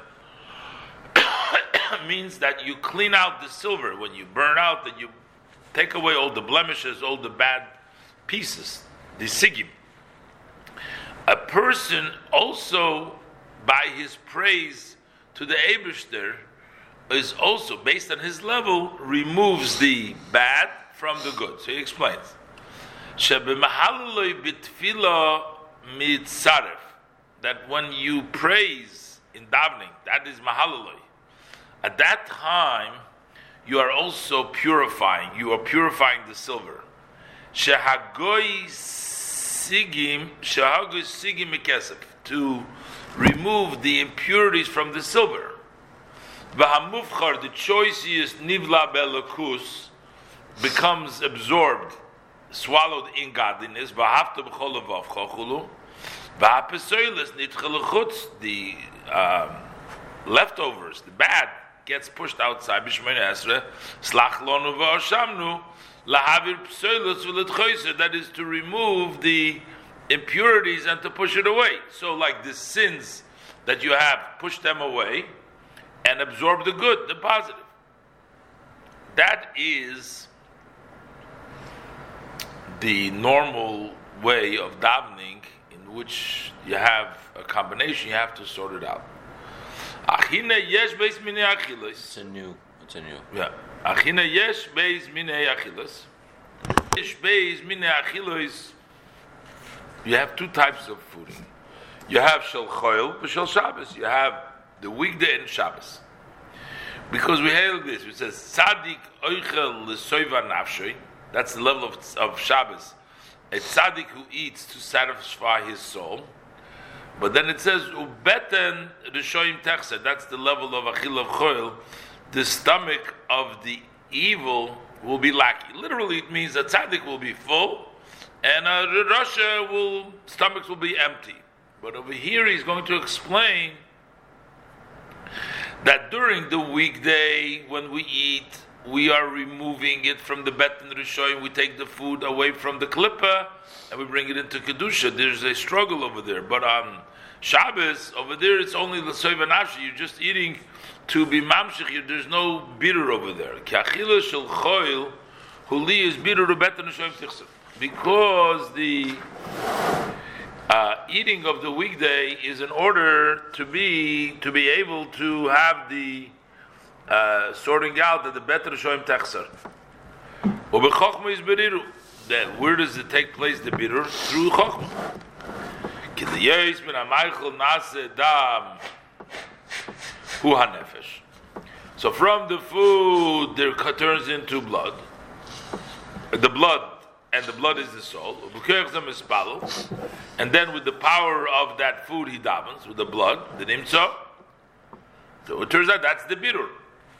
means that you clean out the silver. When you burn out, that you take away all the blemishes, all the bad pieces, the sigim. A person also, by his praise to the Eibishter, is also, based on his level, removes the bad from the good. So he explains. That when you praise in davening, that is mahalaloi. At that time, you are also purifying. You are purifying the silver. Shehagoi sigim mikesef, to remove the impurities from the silver. V'hamufchar, the choicest nivla belokus, becomes absorbed, swallowed in godliness. V'hafta b'chol levavcha chulu. V'hapesoiles nitchelechutz, the leftovers, the bad, gets pushed outside. B'shmein esrei slach lonu v'ashamnu lahavir psoiles v'letchoiser, that is to remove the impurities and to push it away. So, like the sins that you have, push them away and absorb the good, the positive. That is the normal way of davening, in which you have a combination. You have to sort it out. It's a new. Yeah. Achina yesh beis minei achilas. Yesh beis minei achilos. You have two types of food. You have shel choil, but shel Shabbos. You have the weekday and Shabbos. Because we have this, it says tzaddik oichel l'soiva nafshay. That's the level of Shabbos. A tzaddik who eats to satisfy his soul. But then it says ubeten rishoyim techser. That's the level of achil of choil. The stomach of the evil will be lacking. Literally, it means that tzaddik will be full, and stomachs will be empty. But over here, he's going to explain that during the weekday, when we eat, we are removing it from the Beten Rishoyim. We take the food away from the Klippa, and we bring it into Kedusha. There's a struggle over there. But on Shabbos, over there, it's only the Soiva Nafshi. You're just eating to be mamshich. There's no bitter over there. Ki achila shel choil huli is bitter to Beten Rishoyim tichsev. Because the eating of the weekday is in order to be able to have the sorting out that the better shoyim techser. Ubechokma is beriru. Then where does it take place? The bitter through chokma. Kidiyos min amaychel nase dam hu hanefesh. So from the food there turns into blood. The blood and the blood is the soul. And then with the power of that food he davens, with the blood, the nimtzo. So it turns out that's the birur.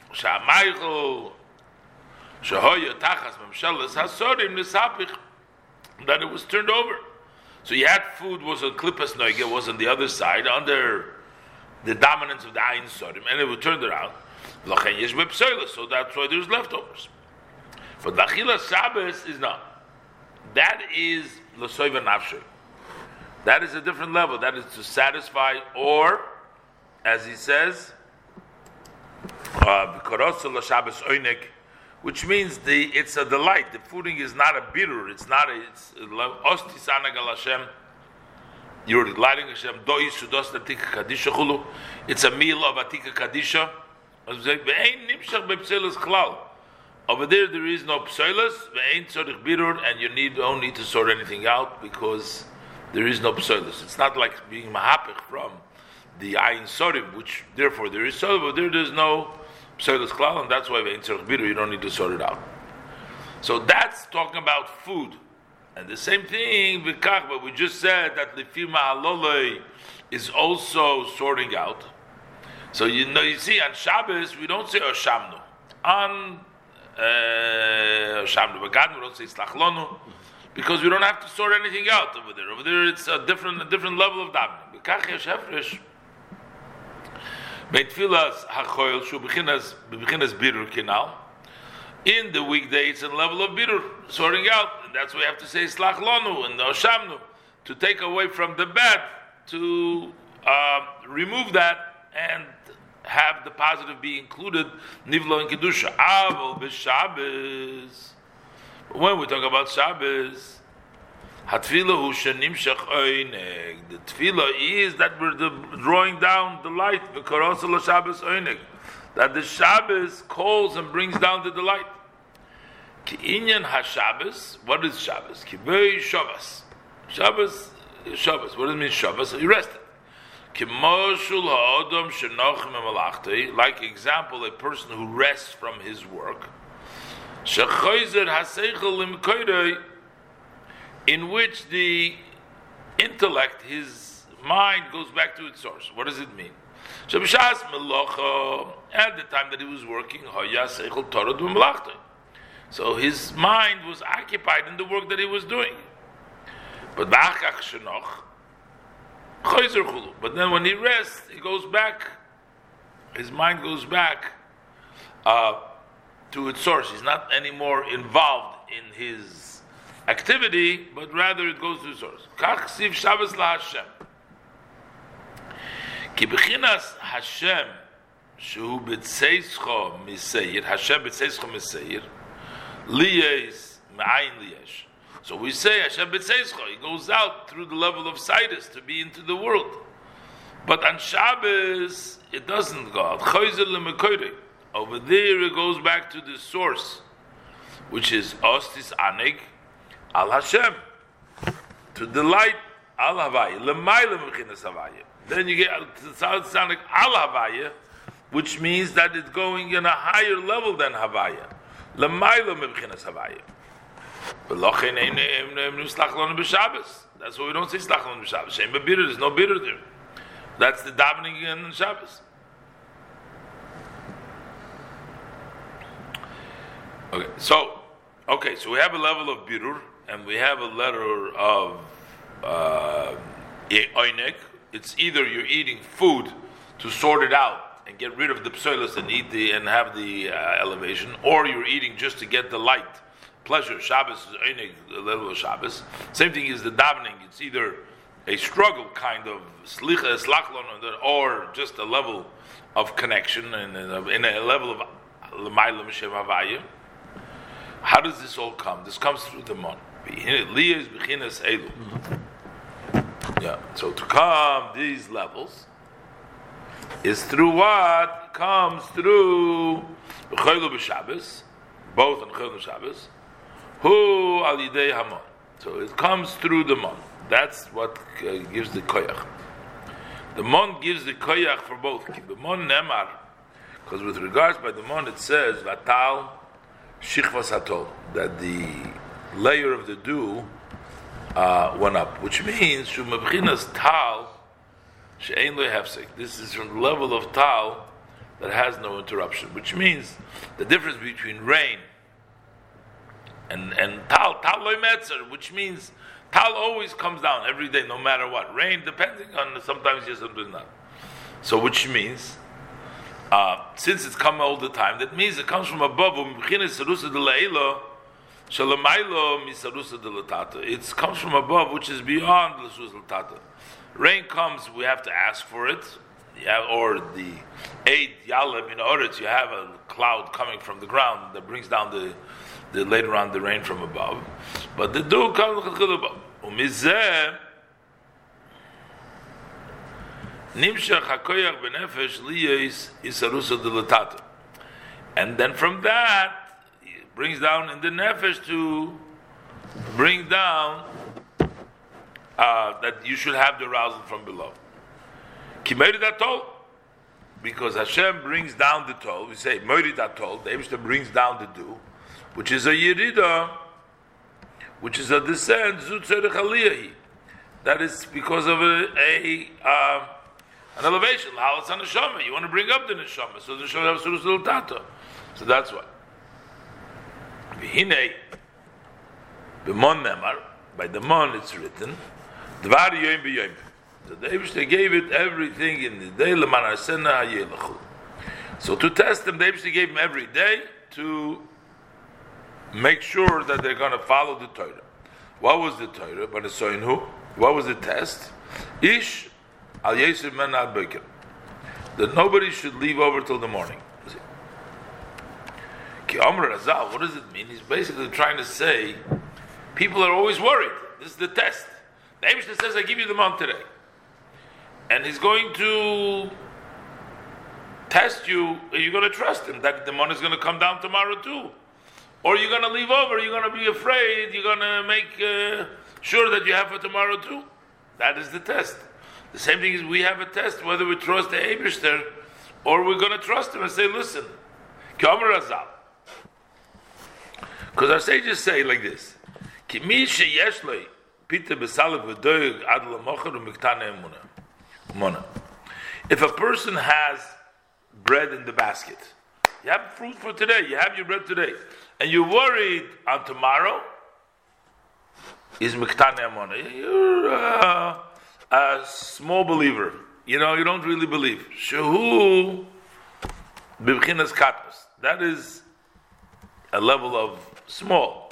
That it was turned over. So you had food was on klippas noige, was on the other side, under the dominance of the ayin sodim, and it was turned around. So that's why there's leftovers. But the achila Shabbos is not. That is l'soiva nafshe. That is a different level. That is to satisfy, or, as he says, which means it's a delight. The fooding is not a birur. It's not it's ostisana gal Hashem. You're delighting Hashem. It's a meal of atika kadisha. Over there is no psoilus, and you don't need to sort anything out because there is no psoilus. It's not like being mahapich from the ayin sorim, which therefore there is soil, but there's no psoilus klal, and that's why you don't need to sort it out. So that's talking about food. And the same thing, but we just said that lifima halolei is also sorting out. So you see, on Shabbos we don't say oshamnu. On oshamnu b'gadnu we don't say slachlonu, because we don't have to sort anything out over there. Over there it's a different level of davening. B'kach yesh hefresh beitfilas hachoil shu b'chinas birur kinal. In the weekday it's a level of birur, sorting out, and that's why we have to say slachlonu and oshamnu, to take away from the bad, to remove that and have the positive be included, nivlo and kedusha. Aval b'Shabbos. When we talk about Shabbos, hatfila hu shenimshach oineg. The tefillah is that we're drawing down the light. V'karasa l'Shabbos oineg. That the Shabbos calls and brings down the delight. Ki inyan ha-Shabbos. What is Shabbos? Ki vei Shabbos. Shabbos. What does it mean Shabbos? You rested. Like example, a person who rests from his work, in which the intellect, his mind, goes back to its source. What does it mean? At the time that he was working, so his mind was occupied in the work that he was doing. But then when he rests, he goes back, his mind goes back to its source. He's not anymore involved in his activity, but rather it goes to its source. Kach siv Shabbos la Hashem. Ki b'chinas Hashem shehu b'tzeischo miseir, Hashem b'tzeischo miseir, liyes me'ayin liyesh. So we say Hashem b'tzeischo, he goes out through the level of sightus to be into the world. But on Shabbos, it doesn't go out. Over there it goes back to the source, which is Ostis Anig al Hashem, to delight al Havaya, L'mayla Mechinas Havaya. Then you get Ostis Anig al Havaya, which means that it's going in a higher level than Havaya. L'mayla Mechinas Havaya. That's why we don't say slachlon b'Shabbos. Shem b'birur, there's no birur there. That's the davening in Shabbos. So we have a level of birur, and we have a letter of oinek. It's either you're eating food to sort it out and get rid of the psoilus and and have the elevation, or you're eating just to get the light. Pleasure. Shabbos is einig, the level of Shabbos. Same thing is the davening. It's either a struggle kind of slachlon, or just a level of connection and in a level of l'mayla m'shem havaya. How does this all come? This comes through the mon. Liyas b'chinas elu. Yeah. So to come these levels is through what comes through b'chaylu b'Shabbos, both on chaylu b'Shabbos. Hu al yidei hamon. So it comes through the mon. That's what gives the koyach. The mon gives the koyach for both. The mon nemar, because with regards by the mon it says vatal shichvas hatol, that the layer of the dew went up, which means shumabchinas tal she'ein lo hefsek. This is from the level of tal that has no interruption, which means the difference between rain and tal loy metzer, which means tal always comes down every day, no matter what. Rain, depending on sometimes yes, sometimes not. So, which means since it's come all the time, that means it comes from above. It comes from above, which is beyond l'sus l'tata. Rain comes, we have to ask for it. Or the Eid Yalim in order you have a cloud coming from the ground that brings down the later on the rain from above. But the dew comes from above. And then from that it brings down in the nefesh to bring down that you should have the arousal from below. Because Hashem brings down the toll, we say Moiridat toll, the Eibishter brings down the dew, which is a Yerida, which is a descent, Zutzerech Aliyahi. That is because of an elevation. L'halas HaNeshama. You want to bring up the Neshama, so the Neshama has Surus L'Tata. So that's why. V'hinei, b'mon nemar, by the mon it's written, Dvar Yoim B'Yoim. So the Eibishter gave it everything in the day, L'man Arsena HaYelechu. So to test them, the Eibishter gave them every day to make sure that they're going to follow the Torah. What was the Torah? What was the test? Ish al yesir men ad boker. That nobody should leave over till the morning. Ki Amr Razal, what does it mean? He's basically trying to say, people are always worried. This is the test. The Eibishter says, I give you the month today. And he's going to test you, are you going to trust him that the money is going to come down tomorrow too? Or you're going to leave over, you're going to be afraid, you're going to make sure that you have for tomorrow too? That is the test. The same thing is we have a test whether we trust the Eibishter or we're going to trust him and say, listen, because our sages say like this, if a person has bread in the basket, you have fruit for today, you have your bread today, and you're worried on tomorrow, is miktane amona. You're a small believer. You don't really believe. Shehu b'bchinas katmos. That is a level of small.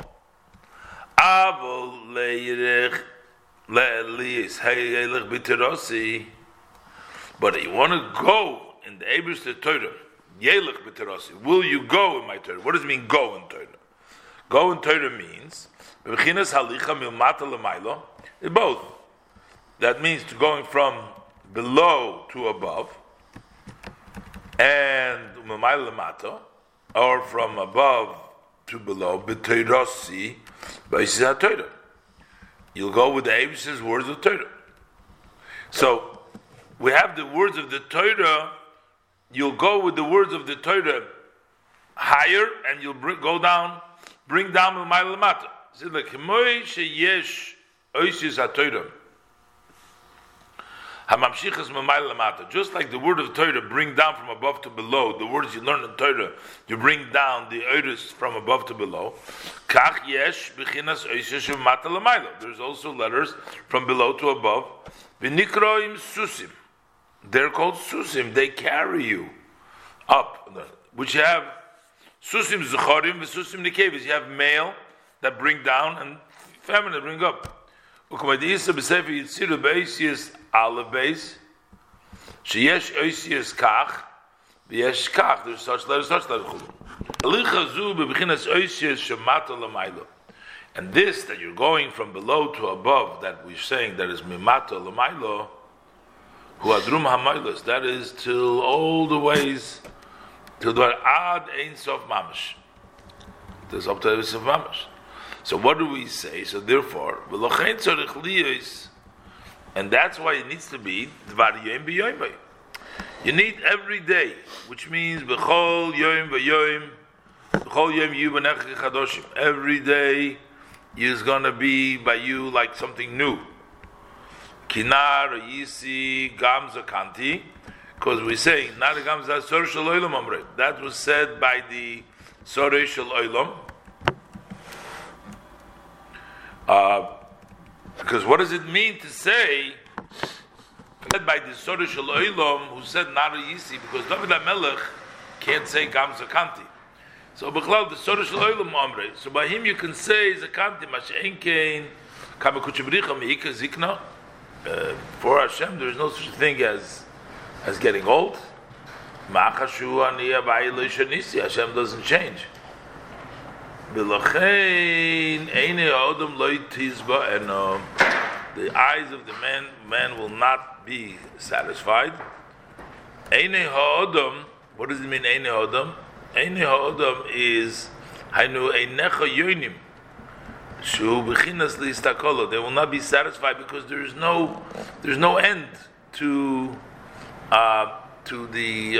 Avol le'yirech le'elias ha'yelech b'terosi. But you want to go in the Eibishter Torah, yelech b'terosi. Will you go in my Torah? What does it mean, go in Torah? Go in Torah means b'bchinas halicha milmata l'maylo. Both. That means to going from below to above, and milmaylo l'mato, or from above to below. B'terosi b'yisas haTorah. You'll go with the Eibishter's words of Torah. So we have the words of the Torah. You'll go with the words of the Torah higher, and you'll bring down milmaylo l'mato. It's like himoy sheyesh oisis haTorah. Just like the word of Torah bring down from above to below, the words you learn in Torah, you bring down the oiris from above to below. There's also letters from below to above. They're called susim. They carry you up. Which you have susim zucharim, susim nikevis. You have male that bring down and feminine that bring up. There's such letters, such letters. And this that you're going from below to above, that we're saying that is mimato l'maylo, hu adrum hamaylos, that is till all the ways, till the ad ein sof mamash. There's up to the sof mamash. So what do we say? So therefore, and that's why it needs to be Dvar Yoim B'Yoim. You need every day, which means B'chol Yoim B'Yoim, B'chol Yoim Yu B'nechach Chadoshim. Every day is going to be by you like something new. Kinar Yisi Gamza Kanti, because we say not a Gamza Sor Shel Olam Amre. That was said by the Sor Shel Olam. Because what does it mean to say said by the Sor Shel Olam who said Nara Yisi, because David HaMelech can't say Gamza Kanti. So Bechlal the Sor Shel Olam Amre. So by him you can say Zakanti Mashein Kein Kamakuchibricha Meika Zikna. For Hashem, there is no such thing as getting old. Hashem doesn't change. The eyes of the man will not be satisfied. What does it mean? Eine ha'odam is hainu einecha yonim. They will not be satisfied because there's no end to the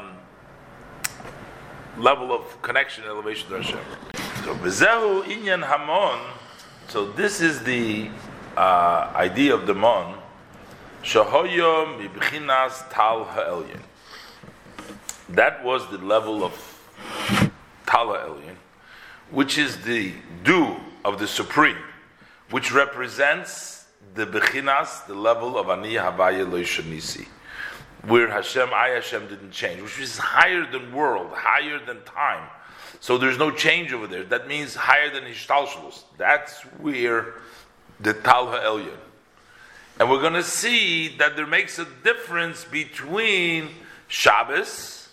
level of connection and elevation to Hashem. So Bezehu Inyan Hamon. So this is the idea of the Mon. Shahoyom Mibchinas Tal Ha'elyon. That was the level of Tal Ha'elyon, which is the dew of the Supreme, which represents the Bechinas, the level of Ani Havaya Lo Shanisi, where Hashem didn't change, which is higher than world, higher than time. So there's no change over there. That means higher than Hishtalshalus. That's where the Tal Ha'elyon. And we're going to see that there makes a difference between Shabbos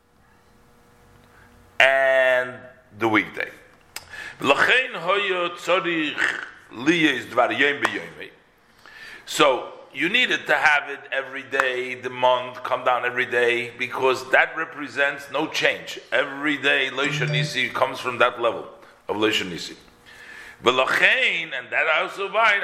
and the weekday. So you needed to have it every day, the month come down every day, because that represents no change. Every day Lo Shanisi comes from that level of Lo Shanisi. And that also why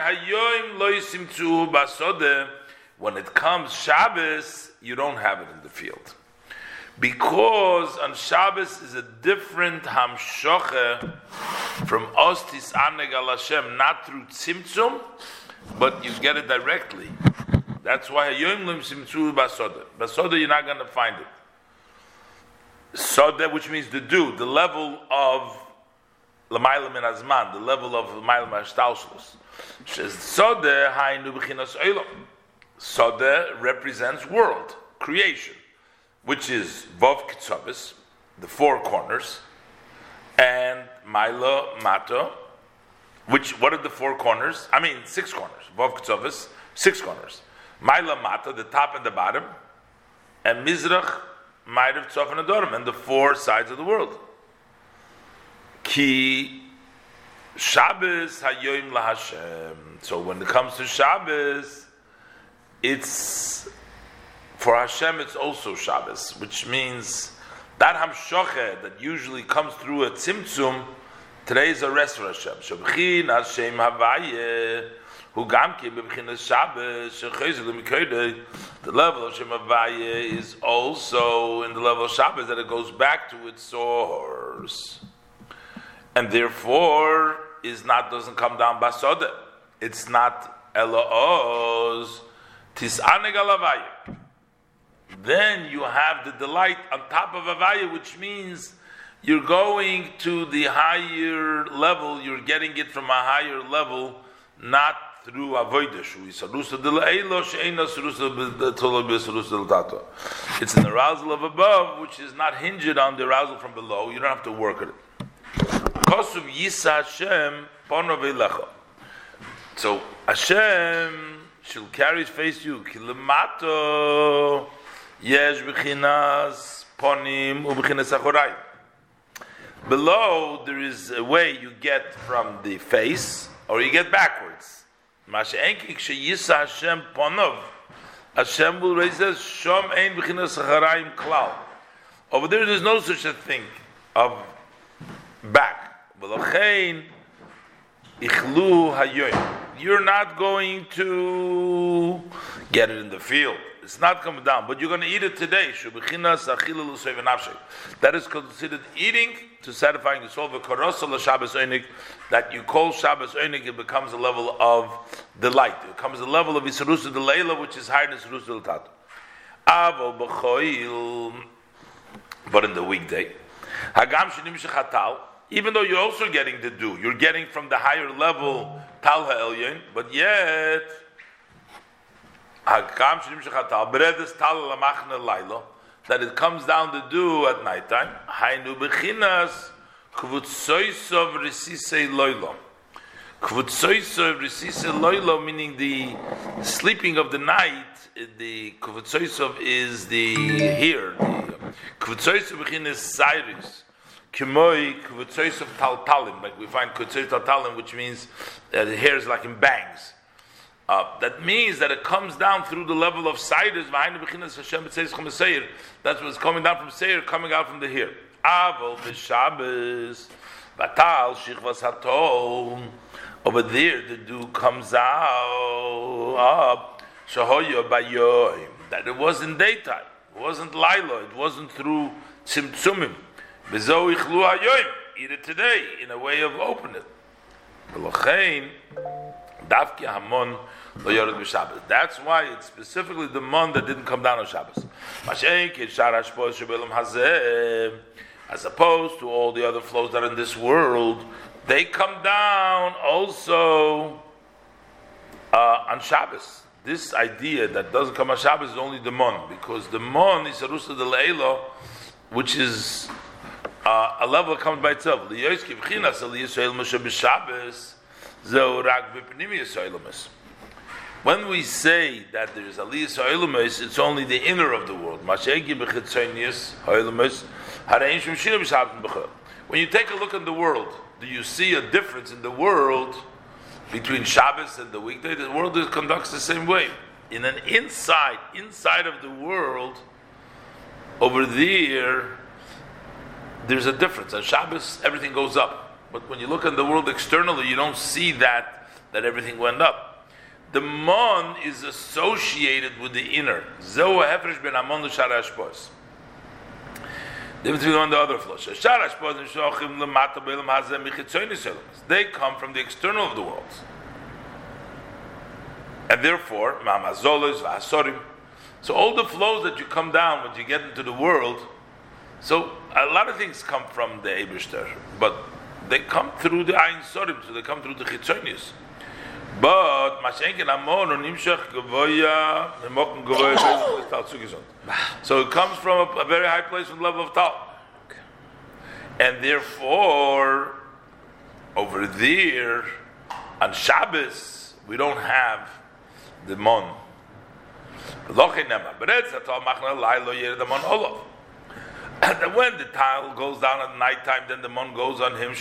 when it comes Shabbos, you don't have it in the field. Because on Shabbos is a different hamshoche from Ostis Aneg al Hashem, not through Tzimtzum, but you get it directly. That's why Hayoim Lim Simtzu Basoda. Basoda, you're not going to find it. Soda, which means the dew, the level of L'mayla min Azman, the level of L'mayla min Ashtalshlus. Soda Hainu B'chinas Olam. Soda represents world, creation, which is Vov Kitzabis, the four corners, and Maila Mato, what are the four corners? 6 corners. Vov Kitzabis, 6 corners. Maila Mato, the top and the bottom, and Mizrach, Ma'ariv Tzof and Adoram, and the 4 sides of the world. Ki Shabbos Hayoim LaHashem. So when it comes to Shabbos, it's for Hashem, it's also Shabbos, which means that Hamshoche that usually comes through a Tzimtzum, today is a rest for Hashem. Shabchin Hashem Havaye, who Gamki B'Bchinas Shabbos, Shechezel L'Mikoydei. The level of Hashem Havaye is also in the level of Shabbos that it goes back to its source, and therefore doesn't come down Basoda. It's not Elo'oz Tis'aneg al Havaye. Then you have the delight on top of Havaya, which means you're going to the higher level, you're getting it from a higher level, not through Avodah. It's an arousal of above, which is not hinged on the arousal from below. You don't have to work at it. So Hashem shall carry his face to you. Kilamato Yesh b'chinas ponim u'b'chinas achorayim. Below there is a way you get from the face, or you get backwards. Masha'enki k'sheyisa Hashem ponov, Hashem will raise us shom ein b'chinas achorayim klal. Over there's no such a thing of back. V'lochein ichlu hayoyim. You're not going to get it in the field. It's not coming down, but you're going to eat it today. That is considered eating to satisfying the soul. That you call Shabbos Einik, it becomes a level of delight. It becomes a level of Isarusa de Leila, which is higher than Isarusa del Tato. But in the weekday, even though you're also getting the dew, you're getting from the higher level Tal Ha'elyon, but yet that it comes down the dew at nighttime. Hainu bechinas kvutsoisov resisei loilo. Kvutsoisov resisei loilo, meaning the sleeping of the night. The kvutsoisov is the here. Kvutsoisov bechinas Cyrus. Kimoi kvutsoisov taltalim, like we find kvutsoisov taltalim, which means the hair is like in bangs. That means that it comes down through the level of Sidus. That's what's coming down from Seir, coming out from the hair. Avol b'Shabbos, batal shichvas hatom. Over there, the dew comes out. Shahoyo bayoim. That it wasn't daytime, it wasn't Laila, it wasn't through tzimtzumim. Bezo ichlu hayoim. Eat it today in a way of open it. V'lochein davki hamon. That's why it's specifically the mon that didn't come down on Shabbos. As opposed to all the other flows that are in this world, they come down also on Shabbos. This idea that doesn't come on Shabbos is only the mon, because the mon is a rusa de leilo, which is a level that comes by itself. When we say that there is Aliyas Ha'olamus, it's only the inner of the world. When you take a look at the world, do you see a difference in the world between Shabbos and the weekday? The world conducts the same way. In an inside of the world, over there's a difference. On Shabbos, everything goes up. But when you look at the world externally, you don't see that everything went up. The mon is associated with the inner. Zehu hefresh ben amon l'shar hashpos. Difference between the other flows. Shar hashpos nishochim lemata b'elam hazeh michitzonis elam. They come from the external of the world, and therefore ma'amazolos v'asorim. So all the flows that you come down when you get into the world, so a lot of things come from the Eibishter, but they come through the Ein Sorim, so they come through the Chitzonis. But so it comes from a very high place from the level of Tal. And therefore, over there, on Shabbos, we don't have the Mon. And when the tile goes down at nighttime, then the Mon goes on him.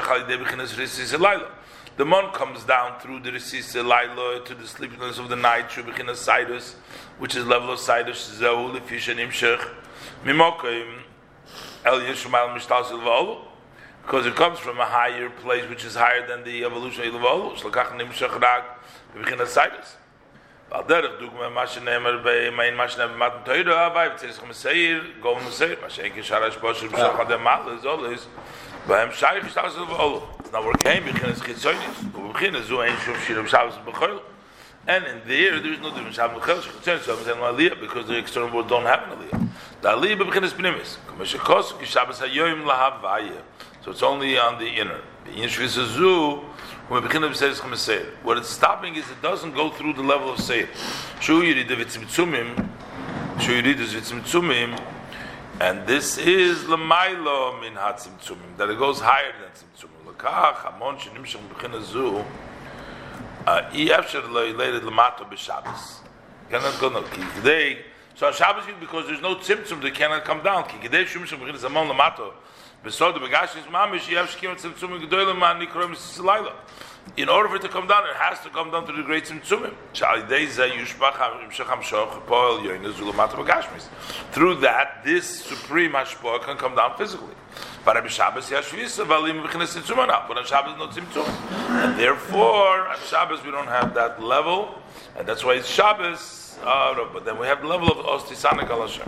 The Mon comes down through the Risis Laila to the sleepiness of the night, Shubichin Sidus, which is level of Sidus, Zeul, Fish and Imshech, Mimokim, El Yishumal Mishtal Silvolu, because it comes from a higher place which is higher than the evolution of Ilvolu, Shlakach Nimshech Rag, Shubichin Sidus. Valderich Dugma Mashanemer Bay, Main Mashanem Matan Toida, Avai, Tziskom Seir, Go Seir, Mashenki Sharash Bosh, Mishach Ademal is always. Now we're came because there's no difference because the external world don't have an aliyah. The aliyah is pnimis. So it's only on the inner. What it's stopping is it doesn't go through the level of seir. And this is l'maylo min hatzimtzumim, that it goes higher than tzimtzumim. L'kach hamon shenimshach b'china zu efshar le'leited l'mato b'Shabbos. Cannot go no ki kidei. So on Shabbos, because there's no tzimtzum, they cannot come down. Ki kidei shumshach b'china zamon l'mato b'sod b'gashis mamish yevsh kim tzimtzumim g'doy l'man nikroim s'layla. In order for it to come down, it has to come down to the great tzimtzumim. Through that, this supreme hashpah can come down physically. But on Shabbos, no tzimtzum. And therefore, on Shabbos, we don't have that level. And that's why it's Shabbos. No, but then we have the level of Ostisanik al Hashem.